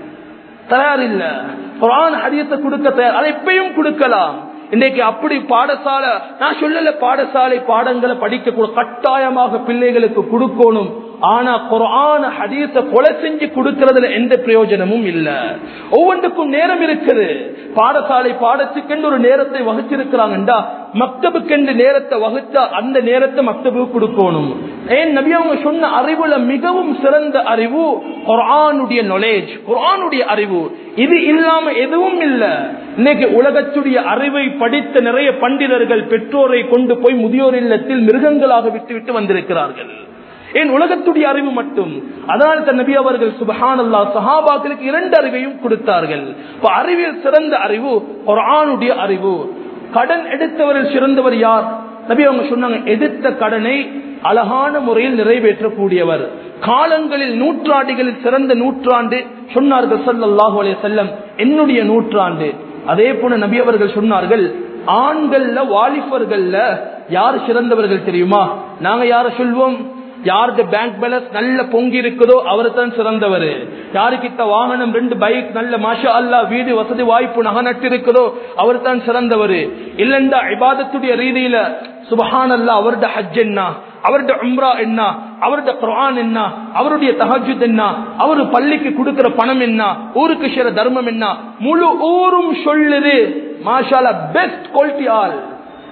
தயார் இல்ல குர்ஆன் ஹதீஸை கொடுக்க தயார். அதை எப்பயும் கொடுக்கலாம். இன்றைக்கு அப்படி பாடசாலை, நான் சொல்லல பாடசாலை பாடங்களை படிக்க கட்டாயமாக பிள்ளைகளுக்கு கொடுக்கணும். ஆனா குர்ஆன் ஹதீஸ கொலை செஞ்சு கொடுக்கறதுல எந்த பிரயோஜனமும் இல்ல. ஒவ்வொன்றுக்கும் நேரம் இருக்குது. பாடசாலை பாடத்துக்கென்று ஒரு நேரத்தை வகுச்சிருக்கிறாங்கண்டா மக்தபுக்கென்று நேரத்தை வகுத்தா அந்த நேரத்தை மக்தபுக்கு கொடுக்கணும். ஏன் நபி அவங்க சொன்ன அறிவுல மிகவும் சிறந்த அறிவு குர்ஆனுடைய நாலேஜ், குர்ஆனுடைய அறிவு. இது இல்லாம எதுவும் இல்ல. இன்னைக்கு உலகத்துடைய அறிவை படித்த நிறைய பண்டிதர்கள் பெற்றோரை கொண்டு போய் முதியோர் இல்லத்தில் மிருகங்களாக விட்டு விட்டு வந்திருக்கிறார்கள். ஏன்? உலகத்துடைய அறிவு மட்டும். அதனால நபி அவர்கள் சுப்ஹானல்லாஹ் சஹாபாக்களுக்கு இரண்டு அறிவையும் கொடுத்தார்கள். அறிவில் சிறந்த அறிவு குர்ஆனுடைய அறிவு. கடன் எடுத்தவரில் சிறந்தவர் யார்? நபி அவங்க சொன்னாங்க, எடுத்த கடனை அழகான முறையில் நிறைவேற்றக்கூடியவர். காலங்களில் நூற்றாண்டுகளில் சிறந்த நூற்றாண்டு சொன்னார்கள் ஸல்லல்லாஹு அலைஹி வஸல்லம், என்னுடைய நூற்றாண்டு. அதே போல நபி அவர்கள் சொன்னார்கள், ஆண்கள்ல வாலிபர்கள்ல யார் சிறந்தவர்கள் தெரியுமா? நாங்க யார சொல்வோம்? யாருக்கு பேங்க் பேலன்ஸ் நல்ல பொங்கி இருக்குதோ அவர் தான் சிறந்தவர். யாருக்கிட்ட வாகனம் ரெண்டு பைக் நல்ல மாஷா அல்லாஹ் வீடு வசதி வாய்ப்பு நகை நட்டு இருக்குதோ அவர் தான் சிறந்தவர். இல்லண்டா இபாதத்துடைய ரீதியில சுப்ஹானல்லாஹ் அவருடைய ஹஜ் என்ன, அவருடைய உம்ரா என்ன, அவருடைய குர்ஆன் என்ன, அவருடைய தஹஜ்ஜுத் என்ன, அவரு பள்ளிக்கு கொடுக்கிற பணம் என்ன, ஊருக்கு செய்ற தர்மம் என்ன, முழு ஊரும் சொல்லுது மாஷா அல்லாஹ் பெஸ்ட் குவாலிட்டி ஆள்.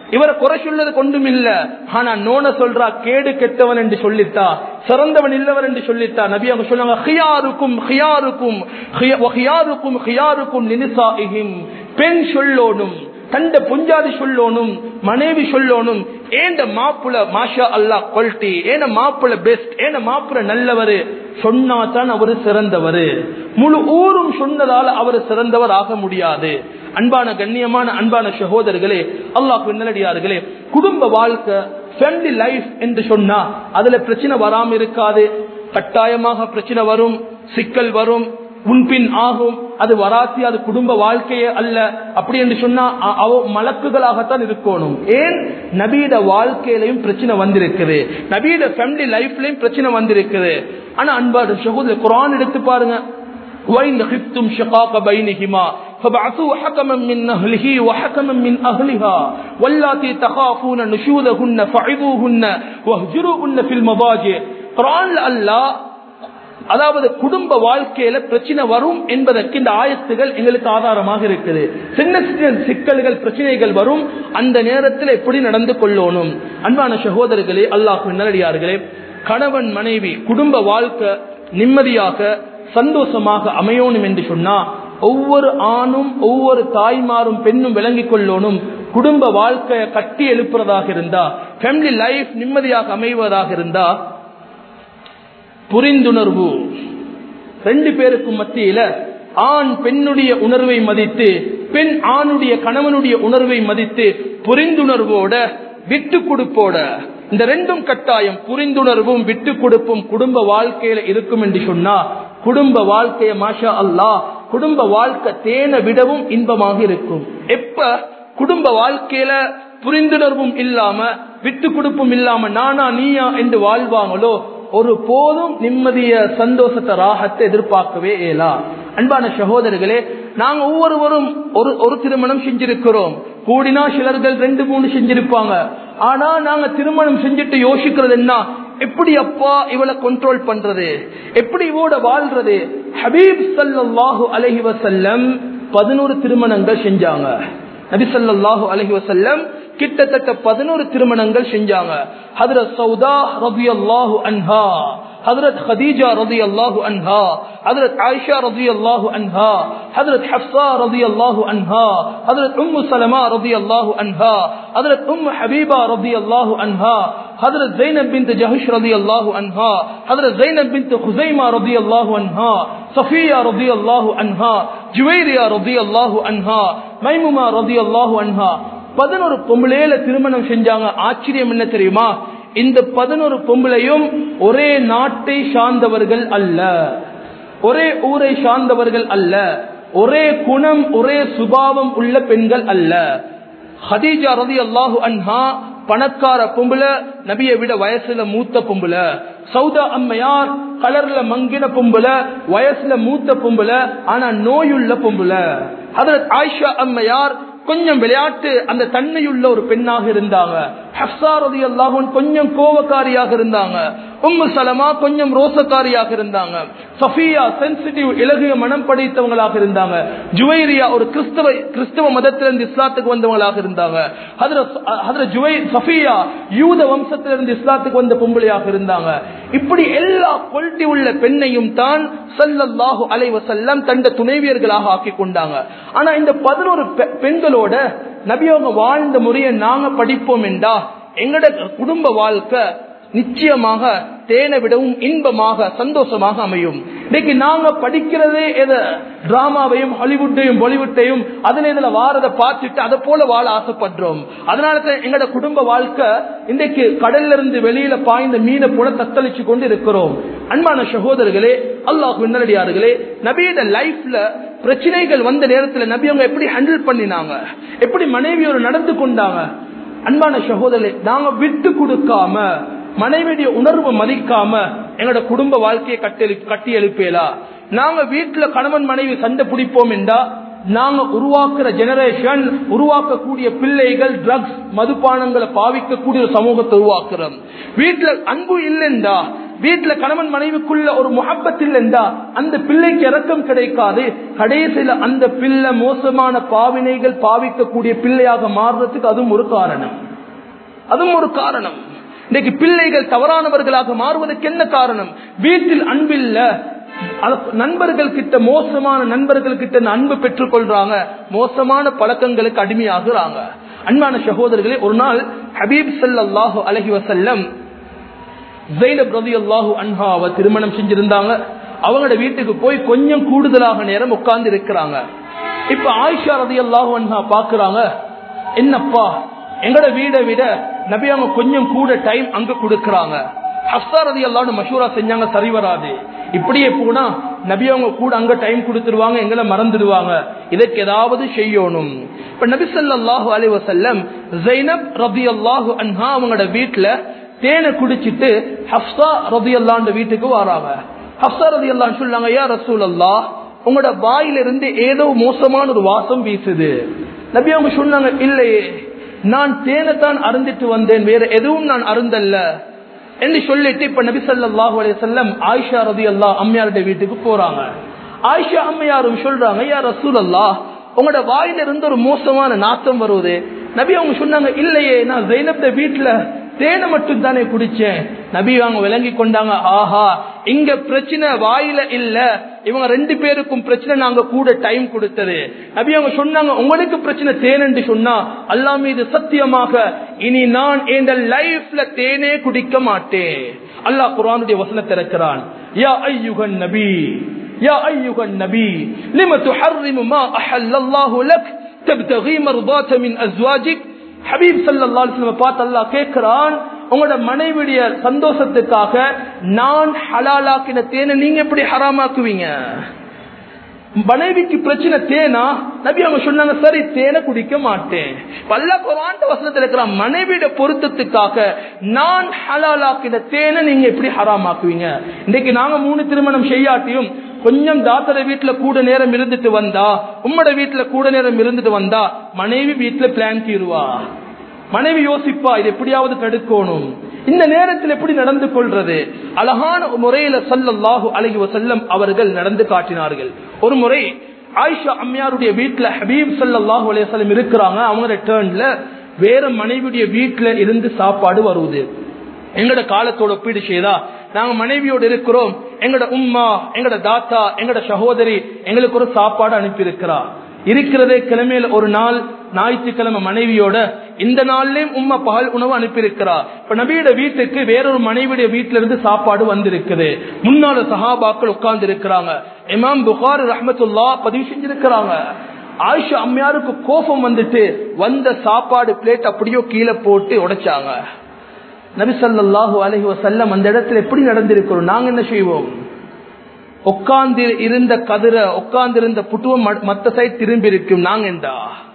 இவரை குறை சொல்றது கொண்டும் இல்ல. ஆனா நோன சொல்றா கேடு கெட்டவன் என்று சொல்லித்தா, சிறந்தவன் இல்லவர் என்று சொல்லித்தா. நபி அவங்க சொன்னாங்க, ஹியாருக்கும் ஹியாருக்கும் ஹியாருக்கும் ஹியாருக்கும் நினிசாஇஹிம். பெண் சொல்லோனும், தண்ட புஞ்சாதி சொல்லோனும், மனைவி சொல்லோனும், ஏண்ட மாப்புல மாஷா அல்லாஹ் குவாலிட்டி, ஏன மாப்புல பெஸ்ட், ஏன மாப்புல நல்லவரு சொன்னாதான் அவரு சிறந்தவர். முழு ஊரும் சொன்னதால அவரு சிறந்தவர் ஆக முடியாது. அன்பான கண்ணியமான அன்பான சகோதரர்களே, அல்லாஹ்வின் நல்லடியார்களே, குடும்ப வாழ்க்கை ஃபேமிலி லைஃப் என்று சொன்னா அதுல பிரச்சனை வராம இருக்காது. கட்டாயமாக பிரச்சனை வரும், சிக்கல் வரும், முன்பின் ஆகும். அது வராசி, அது குடும்ப வாழ்க்கையே அல்ல. அப்படி என்று சொன்னா அவ மலக்குகளாகத்தான் இருக்கணும். ஏன்? நபியோட வாழ்க்கையிலையும் பிரச்சனை வந்திருக்குது, நபியோட ஃபேமிலி லைஃப்லயும் பிரச்சனை வந்திருக்குது. ஆனா அன்பான சகோதரர், குர்ஆன் எடுத்து பாருங்க. وَإِنْ خِفْتُمْ شِقَاقَ بَيْنِهِمَا فَابْعَثُوا حَكَمًا مِنْ أَهْلِهِ وَحَكَمًا مِنْ أَهْلِهَا وَاللَّاتِي تَخَافُونَ نُشُوزَهُنَّ فَعِظُوهُنَّ وَاهْجُرُوهُنَّ فِي الْمَضَاجِعِ. குர்ஆன்ல அல்லாஹ் அதாவது குடும்ப வாழ்க்கையில பிரச்சனை வரும் என்பதற்கு இந்த ஆயத்துகள் எங்களுக்கு ஆதாரமாக இருக்குது. சின்ன சின்ன சிக்கல்கள் பிரச்சனைகள் வரும், அந்த நேரத்தில் எப்படி நடந்து கொள்ளணும். அன்பான சகோதரர்களே, அல்லாஹ்வின் நல்லடியார்களே, கணவன் மனைவி குடும்ப வாழ்க்கை நிம்மதியாக சந்தோஷமாக அமையணும் என்று சொன்னா ஒவ்வொரு ஆணும் ஒவ்வொரு தாய்மாரும் பெண்ணும் விளங்கிக் கொள்ளணும். குடும்ப வாழ்க்கையை கட்டி எழுப்புறதாக இருந்தா, ஃபேமிலி லைஃப் நிம்மதியாக அமைவதாக இருந்தா, புரிந்துணர்வு ரெண்டு பேருக்கும் மத்தியில ஆண் பெண்ணுடைய உணர்வை மதித்து, பெண் ஆணுடைய கணவனுடைய உணர்வை மதித்து, புரிந்துணர்வோட விட்டு கொடுப்போட, இந்த ரெண்டும் கட்டாயம், புரிந்துணர்வும் விட்டு கொடுப்பும் குடும்ப வாழ்க்கையில இருக்கும் என்று சொன்னா குடும்ப வாழ்க்கைய மாஷா அல்லாஹ் குடும்ப வாழ்க்கை தேனை விடவும் இன்பமாக இருக்கும். எப்ப குடும்ப வாழ்க்கையில புரிந்துணர்வும் இல்லாம விட்டு கொடுப்பும் இல்லாம நானா நீயா என்று வாழ்வாங்களோ ஒரு போதும் நிம்மதிய சந்தோஷத்தை ராகத்தை எதிர்பார்க்கவே இயலா. அன்பான சகோதரர்களே, நாங்க ஒவ்வொருவரும் ஒரு ஒரு திருமணம் செஞ்சிருக்கிறோம். கூடினா சிலர்கள் ரெண்டு மூணு செஞ்சிருப்பாங்க. ஆனா நாங்க திருமணம் செஞ்சுட்டு யோசிக்கிறது என்ன, எப்படி அப்பா இவளை கண்ட்ரோல் பண்றது, எப்படி இவோட வாழ்றது. ஹபீப் ஸல்லல்லாஹு அலைஹி வஸல்லம் பதினோரு திருமணங்கள் செஞ்சாங்க. நபி ஸல்லல்லாஹு அலைஹி வஸல்லம் கிட்டத்தட்ட பதினோரு திருமணங்கள் செஞ்சாங்க. ஹஜ்ரத் சௌதா ரலியல்லாஹு அன்ஹா, ஹஜ்ரத் கதீஜா ரலியல்லாஹு அன்ஹா, ஹஜ்ரத் ஆயிஷா ரலியல்லாஹு அன்ஹா, ஹஜ்ரத் ஹஃப்ஸா ரலியல்லாஹு அன்ஹா, ஹஜ்ரத் உம்மு சலமா ரலியல்லாஹு அன்ஹா, ஹஜ்ரத் உம்மு ஹபீபா ரலியல்லாஹு அன்ஹா, ஹஜ்ரத் ஸைனப் பின்த் ஜஹஷ் ரலியல்லாஹு அன்ஹா, ஹஜ்ரத் ஸைனப் பின்த் குஸைமா ரலியல்லாஹு அன்ஹா, சஃபியா ரலியல்லாஹு அன்ஹா, ஜுவைரியா ரலியல்லாஹு அன்ஹா, மைமுமா ரலியல்லாஹு அன்ஹா. பதினோரு பொம்பளையில திருமணம் செஞ்சாங்க. ஆச்சரியம் என்ன தெரியுமா? இந்த பதினோரு பொம்பளையும் ஒரே நாட்டை சார்ந்தவர்கள் அல்ல, ஒரே ஊரை சார்ந்தவர்கள் அல்ல, ஒரே குணம் ஒரே சுபாவம் உள்ள பெண்கள் அல்ல. ஹதீஜா ரலியல்லாஹு அன்ஹா பணக்கார பொம்பளை, நபியை விட வயசுல மூத்த பொம்பளை. சௌதா அம்மையார் கலர்ல மங்கின பொம்பளை, வயசுல மூத்த பொம்பளை, ஆனா நோயுள்ள பொம்பளை. ஹஜ்ரத் ஆயிஷா அம்மையார் கொஞ்சம் விளையாட்டு அந்த தன்மையுள்ள ஒரு பெண்ணாக இருந்தாங்க. ஹஃப்ஸா ரலியல்லாஹு அன்ஹா கொஞ்சம் கோவக்காரியாக இருந்தாங்க. உம்மு சலமா கொஞ்சம் ரோசக்காரியாக இருந்தாங்க. சஃபியா சென்சிட்டிவ் இலகிய மனம் படைத்தவங்களாக இருந்தாங்க. ஜுவைரியா ஒரு கிறிஸ்தவ கிறிஸ்தவ மதத்திலிருந்து இஸ்லாத்துக்கு வந்தவங்களாக இருந்தாங்க. ஹஜ்ரத் ஹஜ்ரத் ஜுவை சஃபியா யூத வம்சத்திலிருந்து இஸ்லாத்துக்கு வந்த பொம்பளையாக இருந்தாங்க. இப்படி எல்லா குவாலிட்டி உள்ள பெண்ணையும் தான் ஸல்லல்லாஹு அலைஹி வஸல்லம் தந்த துணைவியர்களாக ஆக்கி கொண்டாங்க. ஆனா இந்த பதினோரு பெண்களோட நபியோக வாழ்ந்த முறையை நாங்க படிப்போம் என்றா எங்கட குடும்ப வாழ்க்கை நிச்சயமாக தேனை விடவும் இன்பமாக சந்தோஷமாக அமையும். இன்னைக்கு நாங்க படிக்கிறதே எதை, டிராமாவையும் ஹாலிவுட்டையும் பாலிவுட்டையும் அதுல இதுல வாரதை பார்த்துட்டு அதை போல வாழ ஆசைப்படுறோம். அதனால எங்கட குடும்ப வாழ்க்கை இன்றைக்கு கடல்ல இருந்து வெளியில பாய்ந்த மீனை போல தத்தளிச்சு கொண்டு இருக்கிறோம். அன்பான சகோதரர்களே, அல்லாஹ்வின் நல்லடியார்களே, நபியோட லைஃப்ல பிரச்சனைகள் வந்த நேரத்தில் நபி அவங்க எப்படி ஹேண்டில் பண்ணினாங்க, எப்படி மனைவியோடு நடந்து கொண்டாங்க. அன்பான சகோதரர்களே, நாங்க விட்டு கொடுக்காம மனைவியுடைய உணர்வு மதிக்காம எங்களோட குடும்ப வாழ்க்கையை கட்டி கட்டி எழுப்பேலா? நாங்க வீட்டுல கணவன் மனைவி சண்டை பிடிப்போம் என்றா நாங்க உருவாக்குற ஜெனரேஷன், உருவாக்கக்கூடிய பிள்ளைகள் ட்ரக்ஸ் மதுபானங்களை பாவிக்கக்கூடிய ஒரு சமூகத்தை உருவாக்குறோம். வீட்டுல அன்பு இல்லைண்டா வீட்டுல கணவன் மனைவிக்குள்ள ஒரு முஹப்பத்தில் இருந்தா அந்த பிள்ளைக்கு இரக்கம் கிடைக்காது. கடைசியில அந்த பிள்ளை மோசமான பாவினைகள் பாவிக்கக்கூடிய பிள்ளையாக மாறுறதுக்கு அதுவும் ஒரு காரணம். அதுவும் ஒரு காரணம். இன்னைக்கு பிள்ளைகள் தவறானவர்களாக மாறுவதற்கு என்ன காரணம்? வீட்டில் அன்பில்ல, நண்பர்கள் கிட்ட மோசமான நண்பர்கள் கிட்ட அன்பு பெற்றுக் கொள்றாங்க, மோசமான பழக்கங்களுக்கு அடிமையாகிறாங்க. அன்பான சகோதரர்களே, ஒரு நாள் ஹபீப் ஸல்லல்லாஹு அலைஹி வஸல்லம் ஸைனப் ரலியல்லாஹு அன்ஹாவை திருமணம் செஞ்சிருந்தாங்க. அவங்களோட வீட்டுக்கு போய் கொஞ்சம் கூடுதலாக நேரம் உட்கார்ந்து இருக்கிறாங்க. இப்ப ஆயிஷா ரலியல்லாஹு அன்ஹா பாக்குறாங்க, என்னப்பா எங்கட வீடை விட நபி அவங்க கொஞ்சம் கூட டைம் அங்க கொடுக்கறாங்க. ஹஃப்ஸா ரலியல்லாஹு மஷூரா செஞ்சாங்க, சரி வராது, இப்படியே போனா நபி அவங்க கூட அங்க டைம் கொடுத்துருவாங்க, எங்களை மறந்துடுவாங்க, இதற்கு ஏதாவது செய்யணும். இப்ப நபி ஸல்லல்லாஹு அலைஹி வஸல்லம் ஸைனப் ரலியல்லாஹு அன்ஹா அவங்களோட வீட்டுல தேனை குடிச்சிட்டு ஹஃப்ஸா ரலியல்லாஹு வீட்டுக்கு வராங்க. ஹஃப்ஸா ரலியல்லாஹு சொன்னாங்க, யா ரசூலல்லாஹ், உங்களோட வாயிலிருந்து ஏதோ மோசமான ஒரு வாசம் வீசுது. நபி அவங்க சொன்னாங்க, இல்லையே, நான் தேனை தான் அருந்திட்டு வந்தேன், வேற எதுவும் நான் அருந்தல்ல என்று சொல்லிட்டு இப்ப நபி ஸல்லல்லாஹு அலைஹி வஸல்லம் ஆயிஷா ரலியல்லாஹு அம்மையாருடைய வீட்டுக்கு போறாங்க. ஆயிஷா அம்மையாரும் சொல்றாங்க, யா ரசூலல்லாஹ், உங்களோட வாயில இருந்து ஒரு மோசமான நாத்தம் வருவது. நபி அவங்க சொன்னாங்க, இல்லையே, நான் ஸைனப் வீட்டுல தேனை மட்டும் தானே குடிச்சேன். நபி அவங்க விளங்கி கொண்டாங்க, ஆஹா, இங்க பிரச்சனை வாயில இல்ல, இவங்க ரெண்டு பேருக்கும் பிரச்சனை, நாங்க கூட டைம் கொடுத்தது. நபி அவங்க சொன்னாங்க, உங்களுக்கு பிரச்சனை தேன் என்று சொன்னா அல்லாஹ் மீது சத்தியமாக இனி நான் என் லைஃப்ல தேனே குடிக்க மாட்டேன். அல்லாஹ் குர்ஆனுடைய வசனத்தை இறக்குறான், யா அய்யுஹன் நபி யா அய்யுஹன் நபி லிம துஹர்ரிமு மா அஹல்லல்லாஹு லக் தப்தகி மர்தாத மின் அஸ்வாஜிக். ஹபீப் ஸல்லல்லாஹு அலைஹி வஸல்லம் பார்த்து அல்லாஹ் கேட்கிறான், உங்களோட மனைவியுடைய சந்தோஷத்துக்காக நான் ஹலாலாக்கின தேனை நீங்க எப்படி ஹராமாக்குவீங்க? மனைவிக்கு பிரச்சனை தேனா? நபி அவங்க சொன்னாங்க, சரி, தேனை குடிக்க மாட்டேன். அல்லாஹ் குர்ஆன் வசனத்தில் இருக்கிறான், மனைவியோட பொருத்தத்துக்காக நான் ஹலாலாக்கின தேனை நீங்க எப்படி ஹராமாக்குவீங்க? இன்னைக்கு நாங்க மூணு திருமணம் செய்யாட்டியும் கொஞ்சம் தாத்தர வீட்டுல கூட நேரம் இருந்துட்டு வந்தா, உம்மோட வீட்டுல கூட நேரம் இருந்துட்டு வந்தா, மனைவி வீட்டுல பிளான் தீருவா, மனைவி யோசிப்பா, இது எப்படியாவது தடுக்கணும். இந்த நேரத்தில் எப்படி நடந்து கொள்றது? அழகான முறையில ஸல்லல்லாஹு அலைஹி வஸல்லம் அவர்கள் நடந்து காட்டினார்கள். ஒரு முறை ஆயிஷா அம்மையாருடைய வீட்டுல ஹபீப் ஸல்லல்லாஹு அலைஹி வஸல்லம் இருக்கிறாங்க. அவங்க ரிட்டர்ன்ல வேற மனைவியுடைய வீட்டுல இருந்து சாப்பாடு வருவது. எங்கட காலத்தோட ஒப்பீடு செய்தா நாங்க மனைவியோடு இருக்கிறோம், எங்கட உம்மா, எங்கட தாத்தா, எங்கட சகோதரி எங்களுக்கு ஒரு சாப்பாடு அனுப்பி இருக்கிறா. இருக்கிறதே கிழமையில ஒரு நாள் ஞாயிற்றுக்கிழமை மனைவியோட, இந்த நாள்லயும் உம்மா பகல் உணவு அனுப்பி இருக்கிறா. இப்ப நபியோட வீட்டுக்கு வேறொரு மனைவியுடைய வீட்டுல இருந்து சாப்பாடு வந்திருக்குது. முன்னால சஹாபாக்கள் உட்கார்ந்து இருக்கிறாங்க. இமாம் புகாரி ரஹ்மத்துல்லாஹ் பதிவு செஞ்சிருக்கிறாங்க. ஆயிஷா அம்மையாருக்கு கோபம் வந்துட்டு வந்த சாப்பாடு பிளேட் அப்படியோ கீழே போட்டு உடைச்சாங்க. நபி ஸல்லல்லாஹு அலைஹி வஸல்லம் அந்த இடத்துல எப்படி நடந்திருக்கிறோம்? நாங்க என்ன செய்வோம்? உட்கார்ந்து இருந்த கதிரை, உட்கார்ந்து இருந்த புட்டுவம் மத்த சைட் திரும்பி இருக்கும். நாங்க எந்தா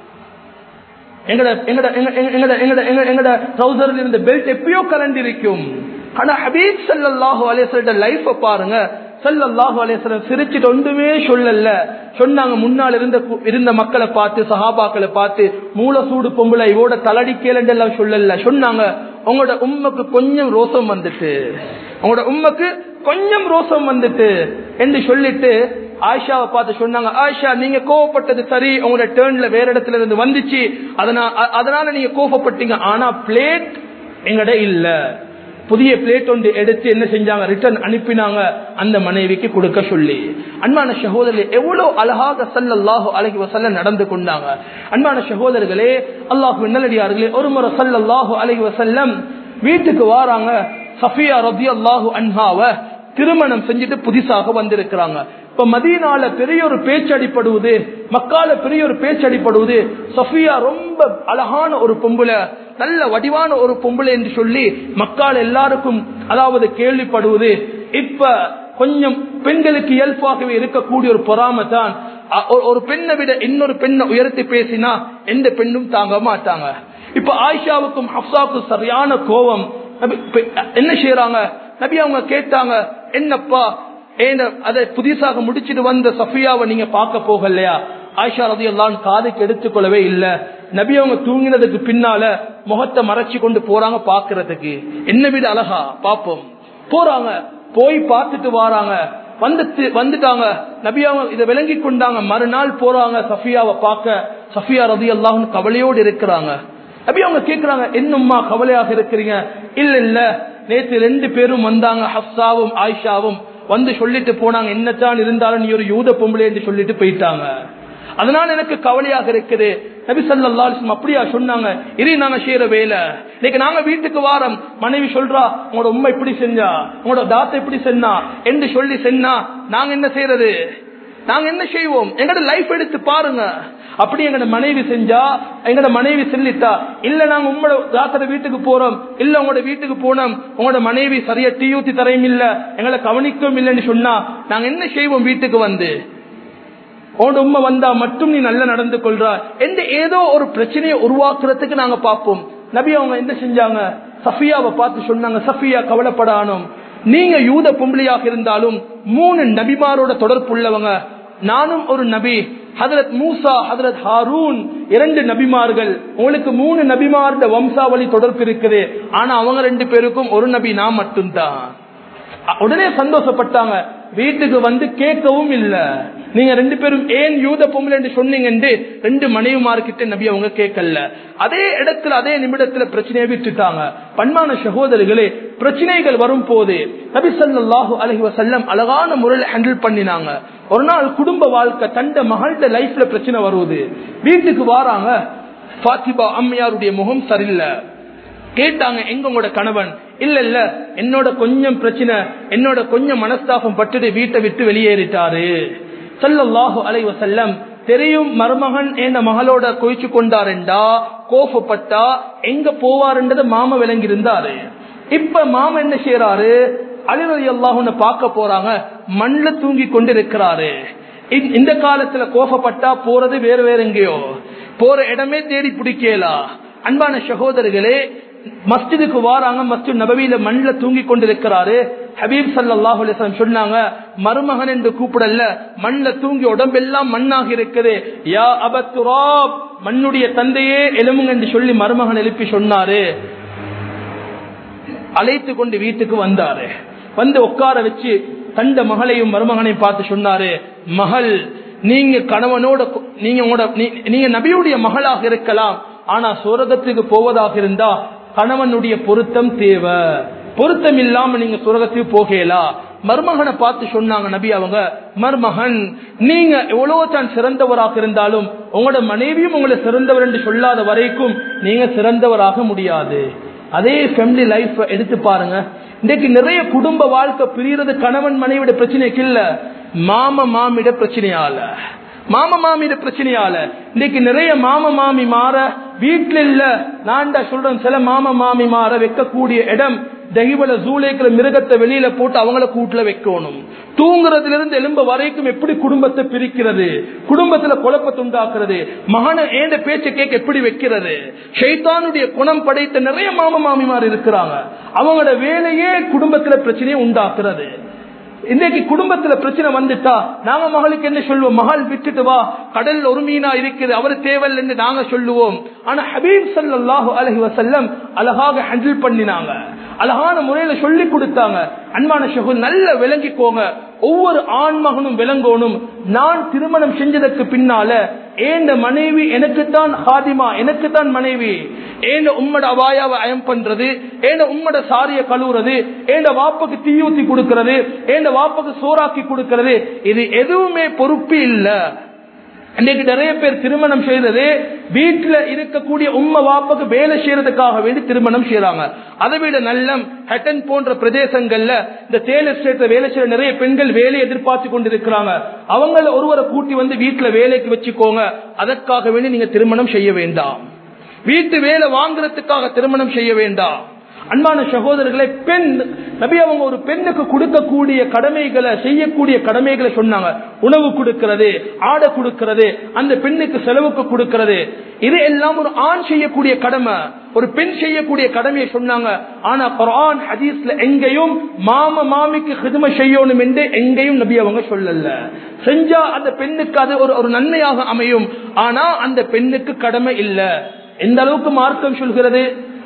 எங்கட எங்கட எங்கட எங்கட எங்கட ட்ரவுசர்ல இருந்த பெல்ட் எப்பயோ கலந்து இருக்கும். ஆனா ஹபீப் ஸல்லல்லாஹு அலைஹி வஸல்லம் லைஃப் பாருங்க. ஸல்லல்லாஹு அலைஹி வஸல்லம் சிரிச்சிட்டு ஒன்றுமே சொல்லல. சொன்னாங்க, முன்னால் இருந்த இருந்த மக்களை பார்த்து, சஹாபாக்களை பார்த்து, மூல சூடு பொம்பளை இவோட தலடிக்கேலன்னு எல்லாம் சொல்லல. சொன்னாங்க, உங்களோட உம்மக்கு கொஞ்சம் ரோசம் வந்துட்டு, உங்களோட உம்மக்கு கொஞ்சம் ரோசம் வந்துட்டு என்று சொல்லிட்டு ஆயிஷாவை பார்த்து சொன்னாங்க, ஆயிஷா, நீங்க கோவப்பட்டது சரி, உங்களோட டேர்ன்ல வேற இடத்துல இருந்து வந்துச்சு, அதனால நீங்க கோவப்பட்டீங்க. ஆனா பிளேட் எங்கட இல்ல. புதிய பிளேட் ஒன்று எடுத்து என்ன செஞ்சாங்க, ரிட்டர்ன் அனுப்பினாங்க அந்த மனைவிக்கு கொடுக்க சொல்லி. அன்பான சகோதரர்களே, எவ்வளவு அழகாக ஸல்லல்லாஹு அலைஹி வஸல்லம் நடந்து கொண்டாங்க. அன்பான சகோதரர்களே, அல்லாஹ்வின் நல்லடியார்களே, ஒரு முறை ஸல்லல்லாஹு அலைஹி வஸல்லம் வீட்டுக்கு வாராங்க. சஃபியா ரலியல்லாஹு அன்ஹாவை திருமணம் செஞ்சுட்டு புதிசாக வந்திருக்கிறாங்க. இப்ப மதீனால பெரிய ஒரு பேச்சடிப்படுவது, மக்கால பெரிய ஒரு பேச்சடிப்படுவது, சஃபியா ரொம்ப அழகான ஒரு பொம்பளை, நல்ல வடிவான ஒரு பொம்பளை என்று சொல்லி மக்கால் எல்லாருக்கும் அதாவது கேள்விப்படுவது. இப்ப கொஞ்சம் பெண்களுக்கு இயல்பாகவே இருக்கக்கூடிய ஒரு பொறாமை தான். ஒரு பெண்ணை விட இன்னொரு பெண்ணை உயர்த்தி பேசினா எந்த பெண்ணும் தாங்க மாட்டாங்க. இப்ப ஆயிஷாவுக்கும் ஹப்சாவுக்கும் சரியான கோபம். என்ன செய்யறாங்க, நபி அவங்க கேட்டாங்க, என்னப்பா அதை புதிசாக முடிச்சிட்டு வந்த சஃபியாவை நீங்க பார்க்க போகலையா? ஆயிஷா ரலியல்லாஹு காதுக்கு எடுத்துக்கொள்ளவே இல்ல. நபி அவங்க தூங்கினதுக்கு பின்னால முகத்தை மறைச்சு கொண்டு போறாங்க பாக்குறதுக்கு. என்ன விட அழகா பாப்போம். போறாங்க, போய் பார்த்துட்டு வராங்க. வந்துட்டு வந்துட்டாங்க நபியாவை இதை விளங்கி கொண்டாங்க. மறுநாள் போறாங்க சஃபியாவை பார்க்க. சஃபியா ரலியல்லாஹு அன்ஹா கவலையோடு இருக்கிறாங்க. நபி அவங்க கேட்கிறாங்க, என்னம்மா கவலையாக இருக்கிறீங்க? இல்ல இல்ல, நேற்று ரெண்டு பேரும் வந்தாங்க, ஹப்சாவும் ஆயிஷாவும் வந்து சொல்லிட்டு போனாங்க, என்னத்தான் இருந்தாலும் நீ ஒரு யூத பொம்பளை என்று சொல்லிட்டு போயிட்டாங்க, அதனால எனக்கு கவலையாக இருக்குது. நபி ஸல்லல்லாஹு அலைஹி வஸல்லம் அப்படியா சொன்னாங்க, இரு நாங்க செய்யற வேலை. இன்னைக்கு நாங்க வீட்டுக்கு வாரம், மனைவி சொல்றா உங்களோட உம்மை இப்படி செஞ்சா, உங்களோட தாத்தை இப்படி சென்னா என்று சொல்லி சென்னா நாங்க என்ன செய்யறது? நாங்க என்ன செய்வோம்? எங்கட லைஃப் எடுத்து பாருங்க. அப்படி எங்கட மனைவி செஞ்சா, எங்கட மனைவி சொல்லிட்டா, இல்ல நாங்க உங்களோட தாத்தர வீட்டுக்கு போறோம், இல்ல உங்களோட வீட்டுக்கு போனோம், உங்களோட மனைவி சரியா டீ ஊத்தி தரையும் இல்ல, எங்களை கவனிக்கவும் இல்லைன்னு சொன்னா நாங்க என்ன செய்வோம்? வீட்டுக்கு வந்து உன்னோட உண்மை வந்தா மட்டும் நீ நல்லா நடந்து கொள்றா என்று ஏதோ ஒரு பிரச்சனையை உருவாக்குறதுக்கு நாங்க பார்ப்போம். நபி அவங்க என்ன செஞ்சாங்க? சஃபியாவை பார்த்து சொன்னாங்க, சஃபியா கவலைப்படானும், நீங்க யூத பொம்பளையாக இருந்தாலும் மூணு நபிமாரோட தொடர்பு உள்ளவங்க, நானும் ஒரு நபி, ஹதரத் மூசா ஹதரத் ஹாரூன் இரண்டு நபிமார்கள், உங்களுக்கு மூணு நபிமாரோட வம்சாவளி தொடர்பு இருக்குது, ஆனா அவங்க ரெண்டு பேருக்கும் ஒரு நபி நான் மட்டும்தான். உடனே சந்தோஷப்பட்டாங்க. வீட்டுக்கு வந்து கேட்கவும் இல்ல, நீங்க ரெண்டு பேரும் ஏன் யூத பொம்பளை என்று சொன்னீங்க என்று ரெண்டு மனைவிமார்கிட்ட நபி அவங்க கேட்கல. அதே இடத்துல அதே நிமிடத்துல பிரச்சனையை விட்டுட்டாங்க. பன்மான சகோதரர்களே, பிரச்சனைகள் வரும் போது நபி ஸல்லல்லாஹு அலைஹி வஸல்லம் அழகான முறையில் ஹேண்டில் பண்ணினாங்க. ஒரு நாள் குடும்ப வாழ்க்கை, தண்ட மகளோட லைஃப்ல பிரச்சனை வருவது, வீட்டுக்கு வாராங்க. ஃபாத்திமா அம்மையாருடைய முகம் சரியில்லை. கேட்டாங்க, எங்க உங்களோட கணவன்? இல்ல இல்ல, என்னோட கொஞ்சம் பிரச்சனை, என்னோட கொஞ்சம் மனஸ்தாபம் பட்டுட்டு வீட்டை விட்டு வெளியேறிட்டாரு. ஸல்லல்லாஹு அலைஹி வஸல்லம் தெரியும், மருமகன் என் மகளோட கொய்ச்சு கொண்டாருண்டா, கோபப்பட்டா எங்க போவாருன்றது மாமா விளங்கி இருந்தாரு. இப்ப மாமா என்ன செய்யறாரு? அலி ரலியல்லாஹு அன்ஹு பார்க்க போறாங்க, மண்ல தூங்கி கொண்டு இருக்கிறாரு. இந்த காலத்துல கோபப்பட்டா போறது வேற வேற எங்கேயோ, போற இடமே தேடி பிடிக்கலா. அன்பான சகோதரர்களே, மஸ்ஜிதுக்கு வாராங்க, மஸ்ஜித் நபவியில மண்ல தூங்கி கொண்டிருக்கிறாரு. ஹபீப் ஸல்லல்லாஹு அலைஹி வஸல்லம் சொன்னாங்க, மருமகன் என்று கூப்பிடல, மண்ல தூங்கி உடம்பெல்லாம் மண்ணாக இருக்குது, யா அபத்துராப், மண்ணுடைய தந்தையே எழுமுங்க என்று சொல்லி மருமகன் எழுப்பி சொன்னாரு. அழைத்து கொண்டு வீட்டுக்கு வந்தாரு. வந்து உட்கார வச்சு கண்ட மகளையும் மருமகனையும் பார்த்து சொன்னாரு, மகள், நீங்க கணவனோட நீங்க நீங்க நபியுடைய மகளாக இருக்கலாம், ஆனா சொர்க்கத்துக்கு போவதாக இருந்தா கணவனுடைய பொருத்தம் தேவை, பொருத்தம் இல்லாம நீங்க சொர்க்கத்துக்கு போகலாம். மருமகனை பார்த்து சொன்னாங்க நபி அவங்க, மருமகன், நீங்க எவ்வளவு தான் சிறந்தவராக இருந்தாலும் உங்களோட மனைவியும் உங்களை சிறந்தவர் என்று சொல்லாத வரைக்கும் நீங்க சிறந்தவராக முடியாது. அதே ஃபேமிலி லைஃப் எடுத்து பாருங்க. இன்னைக்கு நிறைய குடும்ப வாழ்க்கை பிரிகிறது கணவன் மனைவிட பிரச்சனைக்கு இல்ல, மாம மாமிட பிரச்சனையால, மாம மாமிட பிரச்சனையால. இன்னைக்கு நிறைய மாம மாமி மாற வீட்டுல இல்ல. நான் சொல்றேன், சில மாம மாமி மாற வைக்கக்கூடிய இடம் தகிவல ஜூலேக்கிற மிருகத்தை வெளியில போட்டு அவங்கள கூட்டுல வைக்கணும். தூங்குறதுல இருந்து எலும்ப வரைக்கும் எப்படி குடும்பத்தை பிரிக்கிறது, குடும்பத்துல குழப்பத்தை உண்டாக்குறது, மகன ஏண்ட பேச்சை கேட்க எப்படி வைக்கிறது. ஷைத்தானுடைய குணம் படைத்த நிறைய மாம மாமிமார் இருக்கிறாங்க. அவங்களோட வேலையே குடும்பத்துல பிரச்சனையை உண்டாக்குறது. இன்னைக்கு குடும்பத்துல பிரச்சனை வந்துட்டா நாங்க மகளுக்கு என்ன சொல்லுவோம்? மகள் விட்டுட்டு வா, கடல்ல ஒரு மீனா இருக்குது, அவரு தேவல் என்று நாங்க சொல்லுவோம். ஆனா ஹபீப் ஸல்லல்லாஹு அலைஹி வஸல்லம் அழகாக ஹேண்டில் பண்ணினாங்க, அழகான முறையில சொல்லி கொடுத்தாங்க. அன்பான சகோதரர், நல்ல விளங்கிக்கோங்க, ஒவ்வொரு ஆண் மகனும் விளங்கணும். நான் திருமணம் செஞ்சதற்கு பின்னால ஏண்ட மனைவி எனக்குத்தான் ஹாதிமா, எனக்குத்தான் மனைவி. ஏண்ட உம்மட அவாயாவை அயம் பண்றது, ஏண்ட உம்மட சாரிய கழுவுறது, ஏண்ட வாப்புக்கு தீயூத்தி கொடுக்கிறது, ஏண்ட வாப்புக்கு சோறாக்கி கொடுக்கிறது, இது எதுவுமே பொறுப்பு இல்ல. இன்னைக்கு நிறைய பேர் திருமணம் செய்யறது வீட்டுல இருக்கக்கூடிய உம்ம வாப்புக்கு வேலை செய்யறதுக்காக வேண்டி திருமணம் செய்யறாங்க. அதை விட நல்ல ஹட்டன் போன்ற பிரதேசங்கள்ல இந்த தேல் எஸ்டேட்ல வேலை செய்யற நிறைய பெண்கள் வேலையை எதிர்பார்த்து கொண்டிருக்கிறாங்க. அவங்கள ஒருவரை கூட்டி வந்து வீட்டுல வேலைக்கு வச்சுக்கோங்க. அதற்காக வேண்டி நீங்க திருமணம் செய்ய வேண்டாம். வீட்டு வேலை வாங்குறதுக்காக திருமணம் செய்ய வேண்டாம். அன்பான சகோதரர்களை, பெண் நபி அவங்க ஒரு பெண்ணுக்கு கொடுக்கக்கூடிய கடமைகளை, செய்யக்கூடிய கடமைகளை சொன்னாங்க. உணவு கொடுக்கிறது, ஆடை கொடுக்கிறது, அந்த பெண்ணுக்கு செலவுக்கு கொடுக்கிறது, இது எல்லாம் ஒரு ஆண் செய்யக்கூடிய கடமை, ஒரு பெண் செய்யக்கூடிய கடமையை சொன்னாங்க. ஆனா குர்ஆன் ஹதீஸ்ல எங்கேயும் மாம மாமிக்கு ஹிதுமை செய்யணும் என்று எங்கேயும் நபி அவங்க சொல்லல. செஞ்சா அந்த பெண்ணுக்கு அது ஒரு ஒரு நன்மையாக அமையும், ஆனா அந்த பெண்ணுக்கு கடமை இல்ல. எந்த அளவுக்கு மார்க்கம் சொல்கிறது?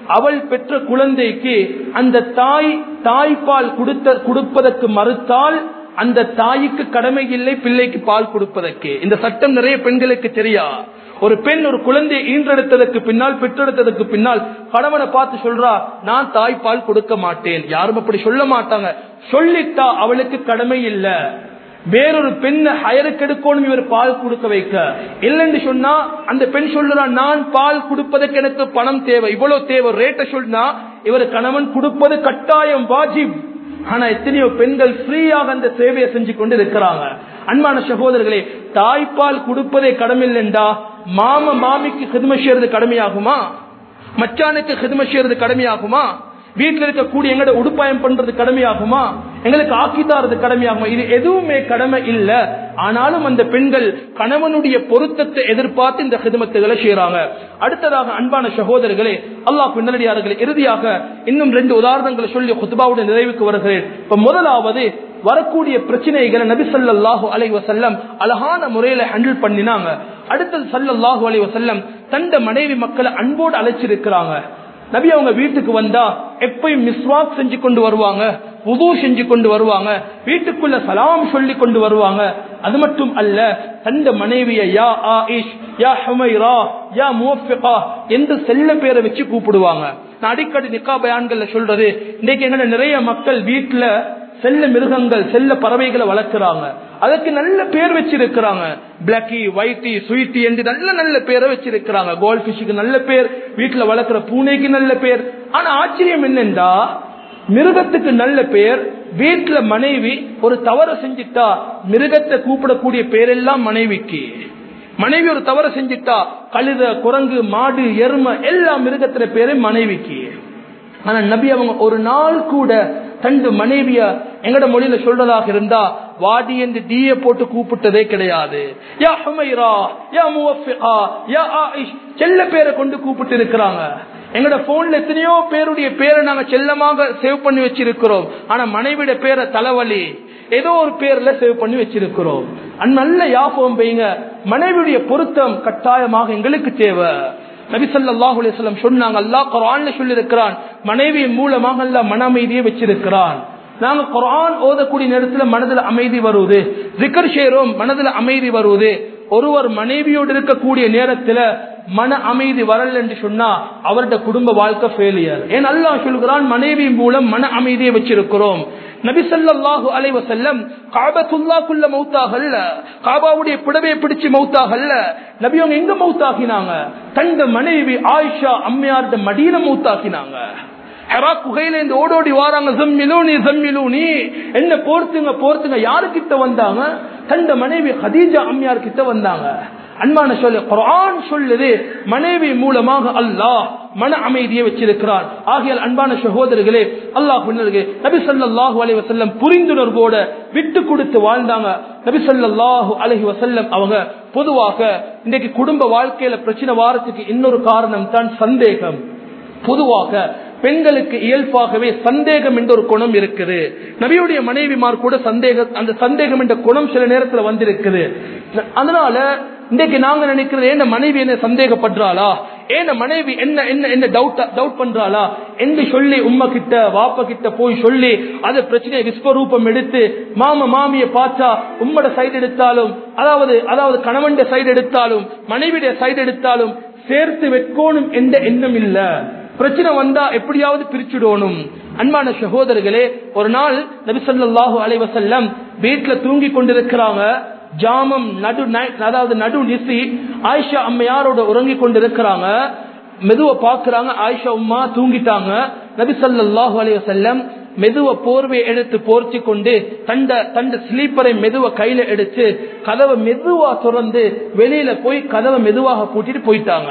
அவள் பெற்ற குழந்தைக்கு அந்த தாய் தாய்ப்பால் கொடுத்த கொடுப்பதற்கு மறுத்தால் அந்த தாய்க்கு கடமை இல்லை பிள்ளைக்கு பால் கொடுப்பதற்கு. இந்த சட்டம் நிறைய பெண்களுக்கு தெரியா. ஒரு பெண் ஒரு குழந்தையை ஈன்றெடுத்ததற்கு பின்னால் பெற்றெடுத்ததற்கு பின்னால் கணவனை பார்த்து சொல்றா, நான் தாய்ப்பால் கொடுக்க மாட்டேன். யாரும் அப்படி சொல்ல மாட்டாங்க. சொல்லிட்டா அவளுக்கு கடமை இல்ல. வேறொரு பெண்ணை ஹயருக்கு எடுக்கணும் இவர் பால் கொடுக்க வைக்க இல்லைன்னு சொன்னா அந்த பெண் சொல்றா, நான் பால் கொடுப்பதற்கு எனக்கு பணம் தேவை, இவ்வளவு தேவை, ரேட்டை சொன்னா இவர் கணவன் கொடுப்பது கட்டாயம் வாஜிப். ஆனா எத்தனையோ பெண்கள் ஃப்ரீயாக அந்த சேவையை செஞ்சு கொண்டு இருக்கிறாங்க. அன்பான சகோதரர்களே, தாய்ப்பால் கொடுப்பதே கடமையில்லைண்டா மாம மாமிக்கு ஹிதுமத் செய்யறது கடமையாகுமா? மச்சானுக்கு ஹிதுமத் செய்யறது கடமையாகுமா? வீட்டில் இருக்கக்கூடிய எங்கட உடுப்பாயம் பண்றது கடமையாகுமா? எங்களுக்கு ஆக்கித்தாரது கடமையாகுமா? இது எதுவுமே கடமை இல்ல. ஆனாலும் அந்த பெண்கள் கணவனுடைய பொருத்தத்தை எதிர்பார்த்து இந்த ஹிதுமத்துகளை செய்யறாங்க. அடுத்ததாக அன்பான சகோதரர்களே, அல்லாஹ் நல்லடியார்களே, இறுதியாக இன்னும் ரெண்டு உதாரணங்களை சொல்லி குத்பாவுடைய நிறைவுக்கு வருகிறேன். இப்ப முதலாவது, வரக்கூடிய பிரச்சனைகளை நபி ஸல்லல்லாஹு அலைஹி வஸல்லம் அழகான முறையில ஹேண்டில் பண்ணினாங்க. அடுத்தது ஸல்லல்லாஹு அலைஹி வஸல்லம் தந்த மனைவி மக்களை அன்போடு அழைச்சிருக்கிறாங்க. நபி அவங்க வீட்டுக்கு வந்தா எப்பயும் மிஸ்வாக் செஞ்சு கொண்டு வருவாங்க, வுது செஞ்சு கொண்டு வருவாங்க, வீட்டுக்குள்ள சலாம் சொல்லி கொண்டு வருவாங்க. அது மட்டும் அல்ல, தந்த மனைவிய யா ஆயிஷ், யா ஹுமைரா, யா முவஃபிகா என்று செல்ல பேரை வச்சு கூப்பிடுவாங்க. நான் அடிக்கடி நிக்கா பயான்கள்ல சொல்றது, இன்னைக்கு எங்க நிறைய மக்கள் வீட்டுல செல்ல மிருகங்கள் செல்ல பறவைகளை வளர்க்கிறாங்க. அதுக்கு நல்ல பேர் வச்சிருக்கிறாங்க. பிளாக்கி, ஒயிட்டி, ஸ்வீட்டி என்று நல்ல நல்ல பேரை வச்சிருக்கிறாங்க. கோல்ட் ஃபிஷ்க்கு நல்ல பேர், வீட்டுல வளர்க்கிற பூனைக்கு நல்ல பேர். ஆனா ஆச்சரியம் என்னென்றா, மிருகத்துக்கு நல்ல பேர், வீட்டுல மனைவி ஒரு தவறு செஞ்சிட்டா மிருகத்தை கூப்பிடக்கூடிய பேரெல்லாம் மனைவிக்கு. மனைவி ஒரு தவறு செஞ்சிட்டா கழுத, குரங்கு, மாடு, எருமை எல்லா மிருகத்தில பேரு மனைவிக்கு. ஆனா நபி அவங்க ஒரு நாள் கூட தண்டு மனைவிய எங்கட மொழியில சொல்றதாக இருந்தா வாடி என்று டீய போட்டு கூப்பிட்டதே கிடையாது. யா ஹுமைரா, யா முவஃபிகா, யா ஆயிஷ் செல்ல பேரை கொண்டு கூப்பிட்டு இருக்கிறாங்க. எங்கட போன்ல எத்தனையோ பேருடைய பேரை நாங்க செல்லமாக சேவ் பண்ணி வச்சிருக்கிறோம். ஆனா மனைவிட பேரை தலைவலி ஏதோ ஒரு பேர்ல சேவ் பண்ணி வச்சிருக்கிறோம். நல்ல யாபம் வைங்க, மனைவியுடைய பொருத்தம் கட்டாயமாக எங்களுக்கு தேவை. நபி ஸல்லல்லாஹு அலைஹி வஸல்லம் சொன்னாங்க, அல்லாஹ் குர்ஆன்ல சொல்லி இருக்கிறான், மனைவியின் மூலமாக அல்லாஹ் மன அமைதியை வச்சிருக்கிறான். நாங்க குர்ஆன் ஓதக்கூடிய நேரத்துல மனதுல அமைதி வருவது, ஜிக்ர் செய்றோம் மனதுல அமைதி வருவது. ஒருவர் மனைவியோடு இருக்கக்கூடிய நேரத்துல மன அமைதி வரல என்று சொன்னா அவருடைய குடும்ப வாழ்க்கை ஃபெயிலியர். ஏன் அல்லாஹ் சொல்கிறான், மனைவி மூலம் மன அமைதியை வச்சிருக்கிறோம். நபி ஸல்லல்லாஹு அலைஹி வஸல்லம் காபத்துல்லாஹ்க்குள்ள மௌத்தாகல்ல, காபாவுடைய புடவையை பிடிச்சு மௌத்தாகல்ல. நபி அவங்க எங்க மௌத்தாகினாங்க? தந்த மனைவி ஆயிஷா அம்மையார்ட மதீனா மௌத்தாகினாங்க. ஹரா குகையில இந்த ஓடோடி வாராங்க, ஜம்மிலூனி ஜம்மிலூனி என்ன போர்த்துங்க போர்த்துங்க. யாரு கிட்ட வந்தாங்க? தந்த மனைவி ஹதீஜா அம்மையார் கிட்ட வந்தாங்க. அன்பான சொல்லு, குர்ஆன் சொல்லுது மனைவி மூலமாக அல்லாஹ் மன அமைதியை வச்சிருக்கிறான். ஆகையால் அன்பான சகோதரர்களே, அல்லாஹ் நபி ஸல்லல்லாஹு அலைஹி வஸல்லம் புரிந்துணர்வோட விட்டு கொடுத்து வாழ்ந்தாங்க. நபி ஸல்லல்லாஹு அலைஹி வஸல்லம் அவங்க பொதுவாக இன்னைக்கு குடும்ப வாழ்க்கையில பிரச்சனை வாரத்துக்கு இன்னொரு காரணம் தான் சந்தேகம். பொதுவாக பெண்களுக்கு இயல்பாகவே சந்தேகம் என்ற ஒரு குணம் இருக்குது. நபியுடைய மனைவிமார் கூட சந்தேகம், அந்த சந்தேகம் என்ற குணம் சில நேரத்துல வந்திருக்குது. அதனால இன்றைக்கு நாங்க நினைக்கிறது, என்ன மனைவி என்ன சந்தேகப்படுறாளா, ஏன மனைவி என்ன என்ன என்ன டவுட் டவுட் பண்றாளா என்று சொல்லி உம்மா கிட்ட வாப்பா கிட்ட போய் சொல்லி அது பிரச்சனையை விஸ்வரூபம் எடுத்து மாம மாமிய பார்த்தா உம்மோட சைடு எடுத்தாலும், அதாவது அதாவது கணவன் சைடு எடுத்தாலும் மனைவியுடைய சைடு எடுத்தாலும் சேர்த்து வைக்கணும் என்ற எண்ணம் இல்ல. பிரச்சனை வந்தா எப்படியாவது பிரிச்சுடணும். அன்பான சகோதரர்களே, ஒரு நாள் நபி ஸல்லல்லாஹு அலைஹி வஸல்லம் வீட்டுல தூங்கி கொண்டிருக்கிறாங்க. ஜாமம் நடு அதாவது நடு நிசி ஆயிஷா அம்மையாரோட உறங்கி கொண்டிருக்கிறாங்க. மெதுவா பாக்குறாங்க, ஆயிஷா உம்மா தூங்கிட்டாங்க. நபி ஸல்லல்லாஹு அலைஹி வஸல்லம் மெதுவ போர்வை எடுத்து போர்த்தி கொண்டு தண்ட தண்ட ஸ்லீப்பரை மெதுவ கையில எடுத்து கதவை மெதுவா திறந்து வெளியில போய் கதவை மெதுவாக பூட்டிட்டு போயிட்டாங்க.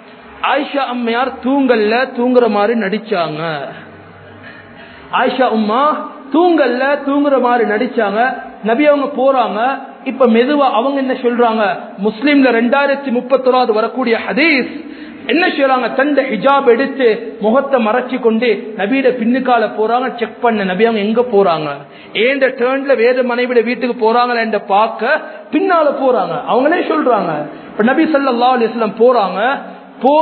ஆயிஷா அம்மையார் தூங்கல்ல, தூங்குற மாதிரி நடிச்சாங்க. ஆயிஷா உம்மா தூங்கல்ல, தூங்குற மாதிரி நடிச்சாங்க. நபி அவங்க போறாங்க. இப்ப மெதுவா அவங்க என்ன சொல்றாங்க, முஸ்லிம்ல ரெண்டாயிரத்தி முப்பத்தி ஒராவது வரக்கூடிய ஹதீஸ் என்ன செய்யறாங்க, தந்த ஹிஜாப் எடுத்து முகத்தை மறைச்சு கொண்டு நபியோட பின்னுக்கால போறாங்க. செக் பண்ண நபி அவங்க எங்க போறாங்க, ஏண்ட டேர்ன்ல வேறு மனைவிட வீட்டுக்கு போறாங்களா என்ற பார்க்க பின்னால போறாங்க. அவங்களே சொல்றாங்க. இப்ப நபி ஸல்லல்லாஹு அலைஹி வஸல்லம் போறாங்க. போய்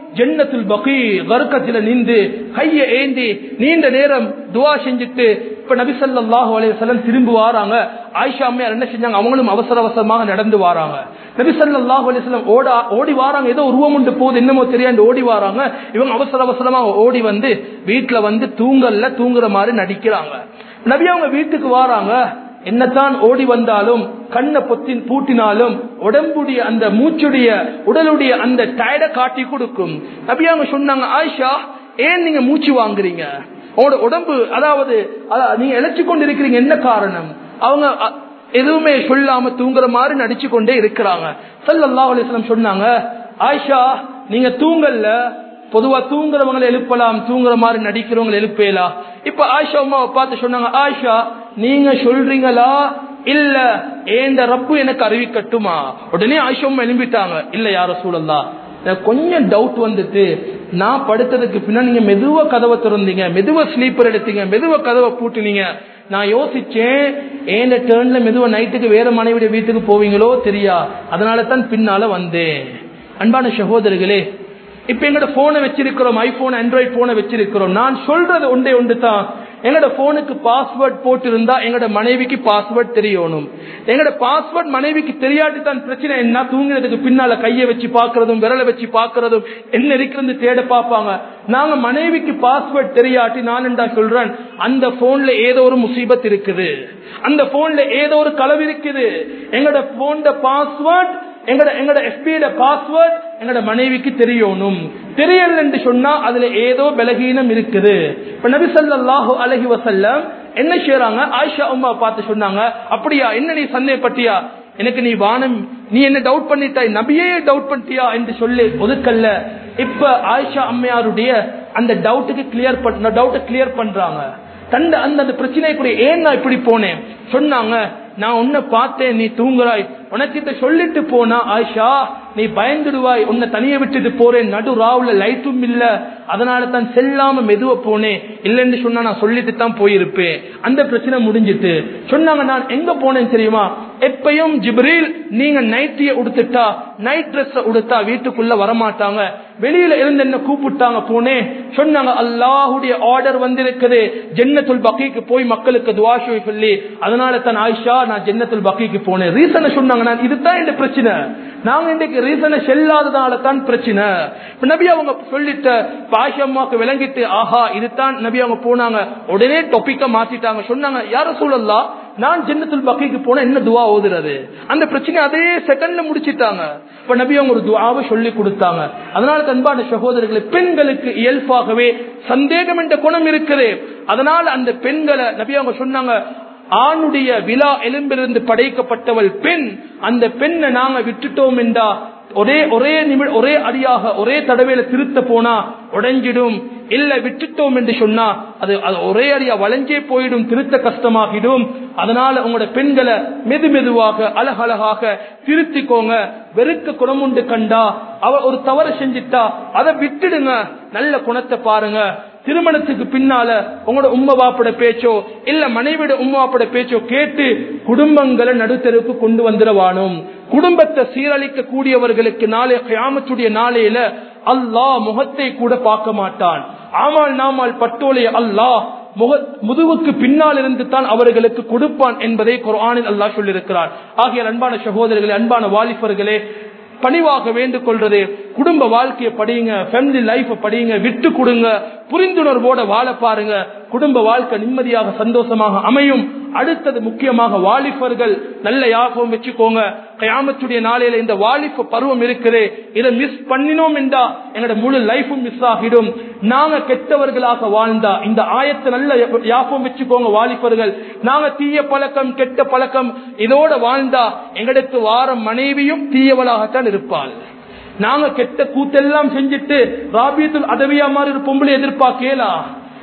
ஜன்னத்துல் பகீ கர்கத்தில நின்று கையை ஏந்தி நீண்ட நேரம் துஆ செஞ்சுட்டு இப்ப நபி ஸல்லல்லாஹு அலைஹி வஸல்லம் திரும்பி வராங்க. ஆயிஷா அம்மையார் என்ன செஞ்சாங்க, அவங்களும் அவசர அவசரமாக நடந்து வராங்க. நபி ஸல்லல்லாஹு அலைஹி வஸல்லம் ஓட ஓடி வராங்க. ஏதோ உருவம் உண்டு போகுது என்னமோ தெரியாது ஓடி வராங்க. இவங்க அவசர அவசரமாக ஓடி வந்து வீட்டுல வந்து தூங்கல்ல தூங்குற மாதிரி நடிக்கிறாங்க. நபி அவங்க வீட்டுக்கு வராங்க. என்னத்தான் ஓடி வந்தாலும் கண்ணை பொத்தி பூட்டினாலும் உடம்புடைய அந்த மூச்சுடைய உடலுடைய அந்த டயர்டை காட்டி கொடுக்கும். நபி அவங்க சொன்னாங்க, ஆயிஷா ஏன் நீங்க மூச்சு வாங்குறீங்க, உங்களோட உடம்பு அதாவது நீங்க இழைச்சு கொண்டு இருக்கிறீங்க, என்ன காரணம்? அவங்க எதுவுமே சொல்லாம தூங்குற மாதிரி நடிச்சு கொண்டே இருக்கிறாங்க. ஸல்லல்லாஹு அலைஹி வஸல்லம் சொன்னாங்க, ஆயிஷா நீங்க தூங்கல்ல, பொதுவா தூங்குறவங்களை எழுப்பலாம், தூங்குற மாதிரி நடிக்கிறவங்களை எழுப்பலாம். இப்ப ஆயிஷா அம்மாவை பார்த்து சொன்னாங்க, ஆயிஷா நீங்க சொல்றீங்களா இல்ல ஏந்த ரப்பு எனக்கு அறிவிக்கட்டுமா? உடனே ஆயிஷா அம்மா எழும்பிட்டாங்க, இல்ல யா ரசூலல்லாஹ் கொஞ்சம் டவுட் வந்துட்டு, நான் படுத்ததுக்கு பின்னா நீங்க மெதுவா கதவை திறந்தீங்க, மெதுவா ஸ்லீப்பர் எடுத்தீங்க, மெதுவா கதவை பூட்டினீங்க. நான் யோசிச்சேன் ஏந்த டேர்ன்ல மெதுவா நைட்டுக்கு வேற மனைவிட வீட்டுக்கு போவீங்களோ தெரியா, அதனால தான் பின்னால வந்தேன். அன்பான சகோதரர்களே, இப்ப எங்கட போனை வச்சிருக்கிறோம், ஐபோன் ஆண்ட்ராய்டு போனை வச்சிருக்கிறோம். நான் சொல்றது ஒன்றே ஒன்று தான், எங்கட போனுக்கு பாஸ்வேர்ட் போட்டு இருந்தா எங்கட மனைவிக்கு பாஸ்வேர்ட் தெரியணும். எங்கட பாஸ்வேர்ட் மனைவிக்கு தெரியாட்டி தான் பிரச்சனை. என்ன தூங்கினதுக்கு பின்னால கையை வச்சு பாக்குறதும் விரலை வச்சு பாக்குறதும் என்ன இருக்கிறது தேட பாப்பாங்க. நாங்க மனைவிக்கு பாஸ்வேர்ட் தெரியாட்டி நான் என்ன சொல்றேன், அந்த போன்ல ஏதோ ஒரு முசீபத் இருக்குது, அந்த போன்ல ஏதோ ஒரு களவு இருக்குது. எங்கட போன் பாஸ்வேர்ட் எங்கட எங்கட எஃபியோட பாஸ்வேர்ட் எங்கட மனைவிக்கு தெரியணும். தெரியல என்று சொன்னா அதுல ஏதோ பலகீனம் இருக்குது. இப்ப நபி ஸல்லல்லாஹு அலைஹி வஸல்லம் என்ன செய்றாங்க, ஆயிஷா அம்மா பார்த்து சொன்னாங்க, அப்படியா என்ன நீ சந்தேகப்பட்டியா, எனக்கு நீ வானம் நீ என்ன டவுட் பண்ணிட்டாய், நபியே டவுட் பண்ணிட்டியா என்று சொல்லி ஒதுக்கல்ல. இப்ப ஆயிஷா அம்மையாருடைய அந்த டவுட்டுக்கு கிளியர் பண்ண டவுட்டை கிளியர் பண்றாங்க. தந்த அந்த பிரச்சனைக்குரிய ஏன் நான் இப்படி போனேன் சொன்னாங்க, நான் உன்னை பார்த்தேன் நீ தூங்குறாய், உனக்கிட்ட சொல்லிட்டு போனா ஆயிஷா நீ பயந்துடுவாய், உன்னை தனிய விட்டுட்டு போறேன், நடு ராவுல லைட்டும் இல்ல, அதனால தான் செல்லாம மெதுவா போனேன், இல்லன்னு சொன்னா நான் சொல்லிட்டு தான் போயிருப்பேன். அந்த பிரச்சனை முடிஞ்சிட்டு சொன்னாங்க, நான் எங்க போனேன் தெரியுமா, எப்பயும் ஜிப்ரீல் நீங்க நைட்டிய உடுத்துட்டா நைட் ட்ரெஸ் உடுத்தா வீட்டுக்குள்ள வரமாட்டாங்க, வெளியில இருந்து என்ன கூப்பிட்டாங்க போனேன். சொன்னாங்க அல்லாஹுடைய ஆர்டர் வந்திருக்குது ஜன்னத்துல் பகீக்கு போய் மக்களுக்கு துஆ சொல்லி, அதனால தான் ஆயிஷா நான் ஜன்னத்துல் பகீக்கு போனேன். ரீசனை சொன்னாங்க, நான் இதுதான் இந்த பிரச்சனை, நாங்க இன்றைக்கு ரீசனை செல்லாததால தான் பிரச்சனை. நபி அவங்க சொல்லிட்ட ஆயிஷா அம்மாவுக்கு விளங்கிட்டு, ஆஹா இதுதான் நபி அவங்க போனாங்க. உடனே டாபிக்க மாத்திட்டாங்க. சொன்னாங்க, யா ரசூலல்லாஹ் நான் ஜன்னத்துல் பகீக்கு போன என்ன துஆ ஓதுறது, அந்த பிரச்சனை அதே செகண்ட்ல முடிச்சிட்டாங்க. இப்ப நபி அவங்க ஒரு துஆவை சொல்லி கொடுத்தாங்க. அதனால அன்பான சகோதரர்களே, பெண்களுக்கு இயல்பாகவே சந்தேகம் என்ற குணம் இருக்குது. அதனால அந்த பெண்களை நபி அவங்க சொன்னாங்க, ஆணுடைய விலா எலும்பிலிருந்து படைக்கப்பட்டவள் பெண், அந்த பெண்ணை நாங்க விட்டுட்டோம் என்றா ஒரே ஒரே நிமிடம் ஒரே அடியாக ஒரே தடவையில திருத்த போனா உடைஞ்சிடும், இல்ல விட்டுட்டோம் என்று சொன்னா அது ஒரே அடியா வளைஞ்சே போயிடும், திருத்த கஷ்டமாகிடும். அதனால உங்களோட பெண்களை மெது மெதுவாக அழகழகாக திருத்திக்கோங்க. வெறுக்க குணம் உண்டு கண்டா, அவ ஒரு தவறு செஞ்சிட்டா அதை விட்டுடுங்க, நல்ல குணத்தை பாருங்க. திருமணத்துக்கு பின்னால உங்களோட உம்மா பாப்பட பேச்சோ இல்ல மனைவிட உம்மா பாப்பட பேச்சோ கேட்டு குடும்பங்களை நடுத்தருக்கு கொண்டு வந்துடவானும். குடும்பத்தை சீரழிக்க கூடியவர்களுக்கு நாளை கியாமத்துடைய நாளையில அல்லாஹ் முகத்தை கூட பார்க்க மாட்டான். ஆமால் நாமால் பட்டோலை அல்லாஹ் முதுகுக்கு பின்னால் இருந்து தான் அவர்களுக்கு கொடுப்பான் என்பதை குர்ஆனில் அல்லாஹ் சொல்லியிருக்கிறார். ஆகிய அன்பான சகோதரர்களே, அன்பான வாலிபர்களே, பணிவாக வேண்டிக் கொள்றது, குடும்ப வாழ்க்கையை படியுங்க, ஃபேமிலி லைஃப் படியுங்க, விட்டு கொடுங்க, புரிந்துணர்வோட வாழ பாருங்க, குடும்ப வாழ்க்கை நிம்மதியாக சந்தோஷமாக அமையும். அடுத்தது முக்கியமாக வாலிபர்கள் நல்ல யாபம் வச்சுக்கோங்க. கியாமத்துடைய நாளையில இந்த வாலிப பருவம் இருக்குது, இதை மிஸ் பண்ணினோம் என்றா எங்களோட முழு லைஃபும் மிஸ் ஆகிடும். நாங்க கெட்டவர்களாக வாழ்ந்தா இந்த ஆயத்தை நல்ல யாபம் வச்சுக்கோங்க வாலிபர்கள். நாங்க தீய பழக்கம் கெட்ட பழக்கம் இதோட வாழ்ந்தா எங்களுக்கு வார மனைவியும் தீயவளாகத்தான் இருப்பாள். நாங்க கெட்ட கூத்தெல்லாம் செஞ்சுட்டு ராபியத்துல் அதவியா மாதிரி ஒரு பொம்பளை எதிர்பார்க்கலா,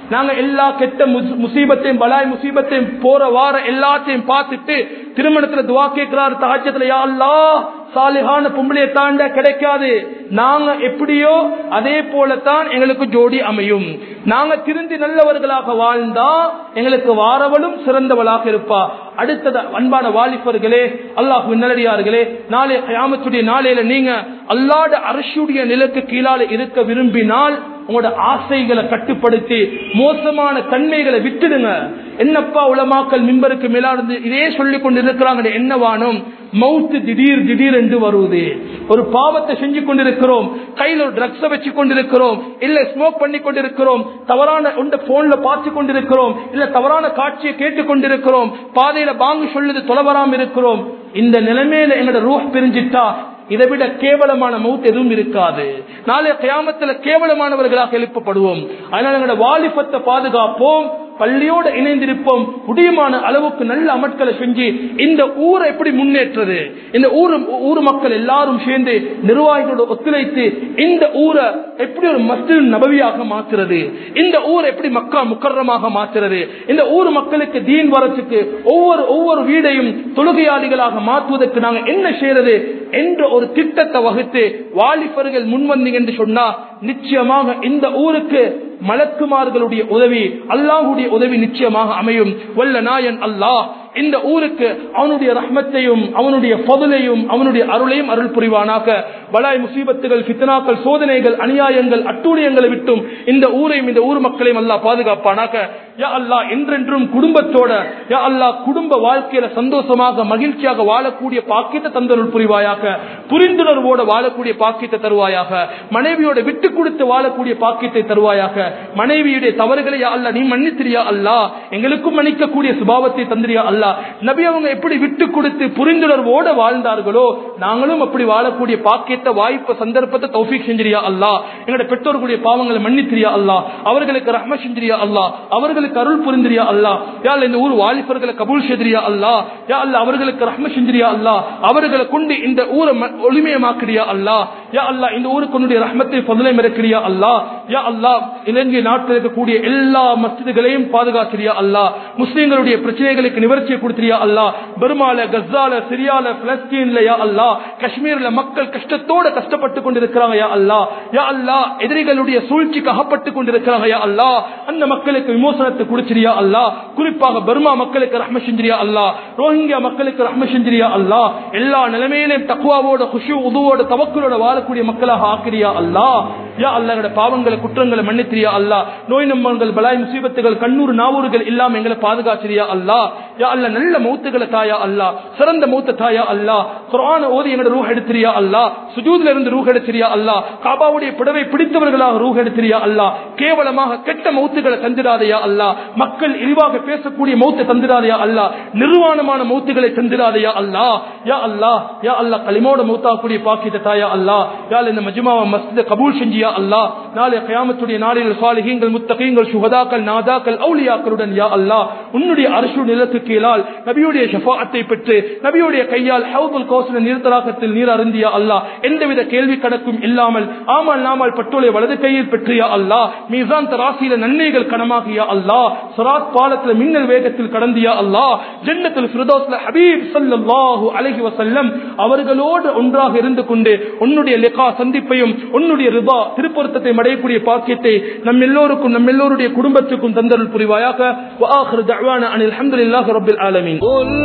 நாங்க எல்லா கெட்ட முசீபத்தையும் பலாய் முசீபத்தையும் போற வார எல்லாத்தையும் பார்த்துட்டு திருமணத்துல துவா கேட்கிறாரு தஹஜ்ஜுத்ல, யா அல்லாஹ் சாலிஹான பொம்பளையை தாண்ட கிடைக்காது. நாங்க எப்படியோ அதே போலத்தான் எங்களுக்கு ஜோடி அமையும். நாங்க திருந்தி நல்லவர்களாக வாழ்ந்தா எங்களுக்கு வாரவளும் சிறந்தவளாக இருப்பா. அடுத்தது அன்பான வாலிபர்களே, அல்லாஹ்வின் நல்லடியார்களே, நாளை கியாமத்துடைய நாளையில நீங்க அல்லாஹ்வுடைய அர்ஷுடைய நிலக்கு கீழால இருக்க விரும்பினால் உங்களோட ஆசைகளை கட்டுப்படுத்தி மோசமான தன்மைகளை விட்டுடுங்க. என்னப்பா உலமாக்கள் மிம்பருக்கு மேலாந்து இதே சொல்லிக் கொண்டு இருக்கிறாங்க, என்னவானும் மவுத்து திடீர் திடீர் என்று வருவது. ஒரு பாவத்தை செஞ்சு கொண்டிருக்கிறோம், கையில் ஒரு ட்ரக்ஸை வச்சு கொண்டிருக்கிறோம், இல்ல ஸ்மோக் பண்ணி கொண்டிருக்கிறோம், தவறான ஒன்று போன்ல பார்த்து கொண்டிருக்கிறோம், இல்ல தவறான காட்சியை கேட்டுக் கொண்டிருக்கிறோம், பாதையில பாங்கு சொல்லுது தொலைவராம இருக்கிறோம். இந்த நிலைமையில எங்களோட ரூஹ் பிரிஞ்சிட்டா இதை விட கேவலமான மவுத் எதுவும் இருக்காது. நாளை கியாமத்துல கேவலமானவர்களாக எழுப்பப்படுவோம். அதனால எங்களோட வாலிபத்தை பாதுகாப்போம், பள்ளியோட இணைந்திருப்போம், முடியுமான அளவுக்கு நல்ல அமட்களை செஞ்சு இந்த ஊரை எப்படி முன்னேற்றது, இந்த ஊர் ஊர் மக்கள் எல்லாரும் சேர்ந்து நிர்வாகிகளோட ஒத்துழைத்து இந்த ஊரை எப்படி ஒரு மஸ்ஜித் நபவியாக மாற்றுறது, இந்த ஊரை எப்படி மக்கா முக்கர்ரமாக மாற்றுறது, இந்த ஊர் மக்களுக்கு தீன் வரத்துக்கு ஒவ்வொரு ஒவ்வொரு வீடையும் தொழுகையாளிகளாக மாற்றுவதற்கு நாங்க என்ன செய்யறது என்ற ஒரு திட்டத்தை வகுத்து வாலிபர்கள் முன்வந்தீங்க என்று சொன்னா நிச்சயமாக இந்த ஊருக்கு மலக்குமார்களுடைய உதவி, அல்லாஹ்வுடைய உதவி நிச்சயமாக அமையும். வல்ல நாயன் அல்லாஹ் இந்த ஊருக்கு அவனுடைய ரஹ்மத்தையும் அவனுடைய ஃபضலையும் அவனுடைய அருளையும் அருள் புரிவானாக. பலாய் முசீபத்துகள், ஃபித்னாக்கள், சோதனைகள், அநியாயங்கள், அட்டூழியங்களை விட்டும் இந்த ஊரையும் இந்த ஊர் மக்களையும் அல்லாஹ் பாதுகாப்பானாக. யா அல்லாஹ் என்றென்றும் குடும்பத்தோட, யா அல்லாஹ் குடும்ப வாழ்க்கையில சந்தோஷமாக மகிழ்ச்சியாக வாழக்கூடிய பாக்கியத்தை தந்தருள் புரிவாயாக. புரிந்துணர்வோட வாழக்கூடிய பாக்கியத்தை தருவாயாக. மனைவியோட விட்டு கொடுத்து வாழக்கூடிய பாக்கியத்தை தருவாயாக. மனைவியுடைய தவறுகளை யா அல்லாஹ் நீ மன்னித்திரியா அல்லாஹ், எங்களுக்கும் மன்னிக்கக்கூடிய சுபாவத்தை தந்திரியா அல்லாஹ். நபி அவங்க எப்படி விட்டு கொடுத்து புரிந்துணர்வோட வாழ்ந்தார்களோ நாங்களும் அப்படி வாழக்கூடிய பாக்கியத்தை, வாய்ப்பு, சந்தர்ப்பத்தை தௌஃபீக் செஞ்சிரியா அல்லாஹ். எங்களுடைய பெற்றோர்களுடைய பாவங்களை மன்னித்திரியா அல்லாஹ், அவர்களுக்கு ரஹ்மத் செஞ்சிரியா அல்லாஹ், அவர்களுக்கு அருள் புரிந்திரியா அல்லாஹ். யா அல்லாஹ் இந்த ஊர் வாலிபர்களை கபூல் செய்திரியா அல்லாஹ். யா அல்லாஹ் அவர்களுக்கு ரஹ்மத் செஞ்சிரியா அல்லாஹ், அவர்களை கொண்டு இந்த ஊரை ஒளிமயமாக்கிறியா அல்லாஹ். யா அல்லாஹ் இந்த ஊருக்கு உன்னுடைய ரஹ்மத்தை ஃபضலை மிரக்கிறியா அல்லாஹ். யா அல்லாஹ் இலங்கை நாட்டில் இருக்கக்கூடிய எல்லா மஸ்ஜிதுகளையும் பாதுகாக்கிறியா அல்லாஹ். முஸ்லிம்களுடைய பிரச்சனைகளுக்கு நிவர்த்தி கொடுத்தியா அல்லாஹ். பர்மால, கஸால, சிரியால, பலஸ்தீன்ல யா அல்லாஹ், காஷ்மீர்ல மக்கள் கஷ்டத்தோட கஷ்டப்பட்டு கொண்டிருக்கிறாங்க யா அல்லாஹ். யா அல்லாஹ் எதிரிகளுடைய சூழ்ச்சிக்கு அகப்பட்டு கொண்டிருக்கிறாங்க யா அல்லாஹ். அந்த மக்களுக்கு விமோசனத்தை கொடுத்தியா அல்லாஹ். குறிப்பாக பர்மா மக்களுக்கு ரஹ்மத் செஞ்சிரியா அல்லாஹ், ரோஹிங்கியா மக்களுக்கு ரஹ்மத் செஞ்சிரியா அல்லாஹ். எல்லா நிலைமையிலும் தக்வாவோட, குஷு, உதுவோட, தவக்குலோட வாழக்கூடிய மக்களாக ஆக்கிறியா அல்லாஹ். யா அல்லாஹ் எங்களுடைய பாவங்களை, குற்றங்களை மன்னித்திரியா அல்லாஹ். நோய் நம்பங்கள், பலாய் முசீபத்துகள், கண்ணூர் நாவூர்கள் இல்லாம எங்களை பாதுகாச்சிரியா அல்லாஹ். யா அல்லாஹ் நல்ல மௌத்துகளை தாயா அல்லாஹ், சிறந்த மௌத்த தாயா அல்லாஹ். குர்ஆன் ஓதி எங்களோட ரூஹ் எடுத்திரியா அல்லாஹ், சுஜூத்ல இருந்து ரூஹ் எடுத்திரியா அல்லாஹ், காபாவுடைய புடவை பிடித்தவர்களாக ரூஹ் எடுத்திரியா அல்லாஹ். கேவலமாக கெட்ட மௌத்துகளை தந்திராதையா அல்லாஹ், மக்கள் இழிவாக பேசக்கூடிய மௌத்தை தந்திராதையா அல்லாஹ், நிர்வாணமான மௌத்துகளை தந்திராதையா அல்லாஹ். யா அல்லாஹ் யா அல்லாஹ் கலிமோட மௌத்தாக்கூடிய பாக்கியத்தை தாயா அல்லாஹ். யா அல்லாஹ் இந்த மஜ்மாவ மஸ்ஜிதை கபூல் செஞ்சியா அல்லாஹ். நாளை கியாமத்துடைய நாளில் சாலிஹீன்கள், முத்தகீன்கள், சுஹதாக்கள், நாதாக்கள், அவுலியாக்களுடன் யா அல்லாஹ் உன்னுடைய அர்ஷு நிலத்துக்கு கீழால் நபியுடைய ஷஃபாஅத்தை பெற்று நபியுடைய கையால் ஹவுதுல் கௌசர் நீர்த்தலாகத்தில் நீர் அருந்தியா அல்லாஹ். எந்தவித கேள்வி கணக்கும் இல்லாமல் ஆமால் நாமால் பட்டோலை வலது கையில் பெற்றியா அல்லாஹ். மீசான் தராசியில நன்மைகள் கணமாகியா அல்லாஹ். ஸிராத் பாலத்துல மின்னல் வேகத்தில் கடந்தியா அல்லாஹ். ஜன்னத்துல் ஃபிர்தௌஸ்ல ஹபீப் ஸல்லல்லாஹு அலைஹி வஸல்லம் அவர்களோடு ஒன்றாக இருந்து கொண்டு உன்னுடைய லிகா சந்திப்பையும் உன்னுடைய ரிதா திருப்பொருத்தத்தை அடையக்கூடிய பாக்கியத்தை நம் எல்லோருக்கும் நம் எல்லோருடைய குடும்பத்துக்கும் தந்தருள் புரிவாயாக. வ ஆகிரு தஅவானா அனில் ஹம்துலில்லாஹி ரப்பில் ஆலமீன்.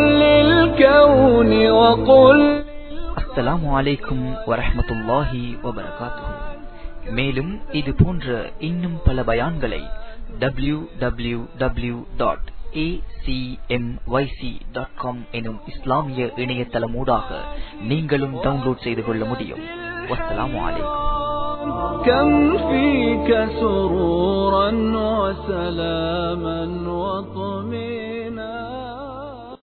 அஸ்ஸலாமு அலைக்கும் வரஹ்மத்துல்லாஹி வபரகாத்துஹு. மேலும் இது போன்ற இன்னும் பல பயான்களை W W W dot A C M Y C dot com எனும் இஸ்லாமிய இணையதளமூடாக நீங்களும் டவுன்லோட் செய்து கொள்ள முடியும். வஸ்ஸலாமு அலைக்கும். كم فيك سرورا وسلاما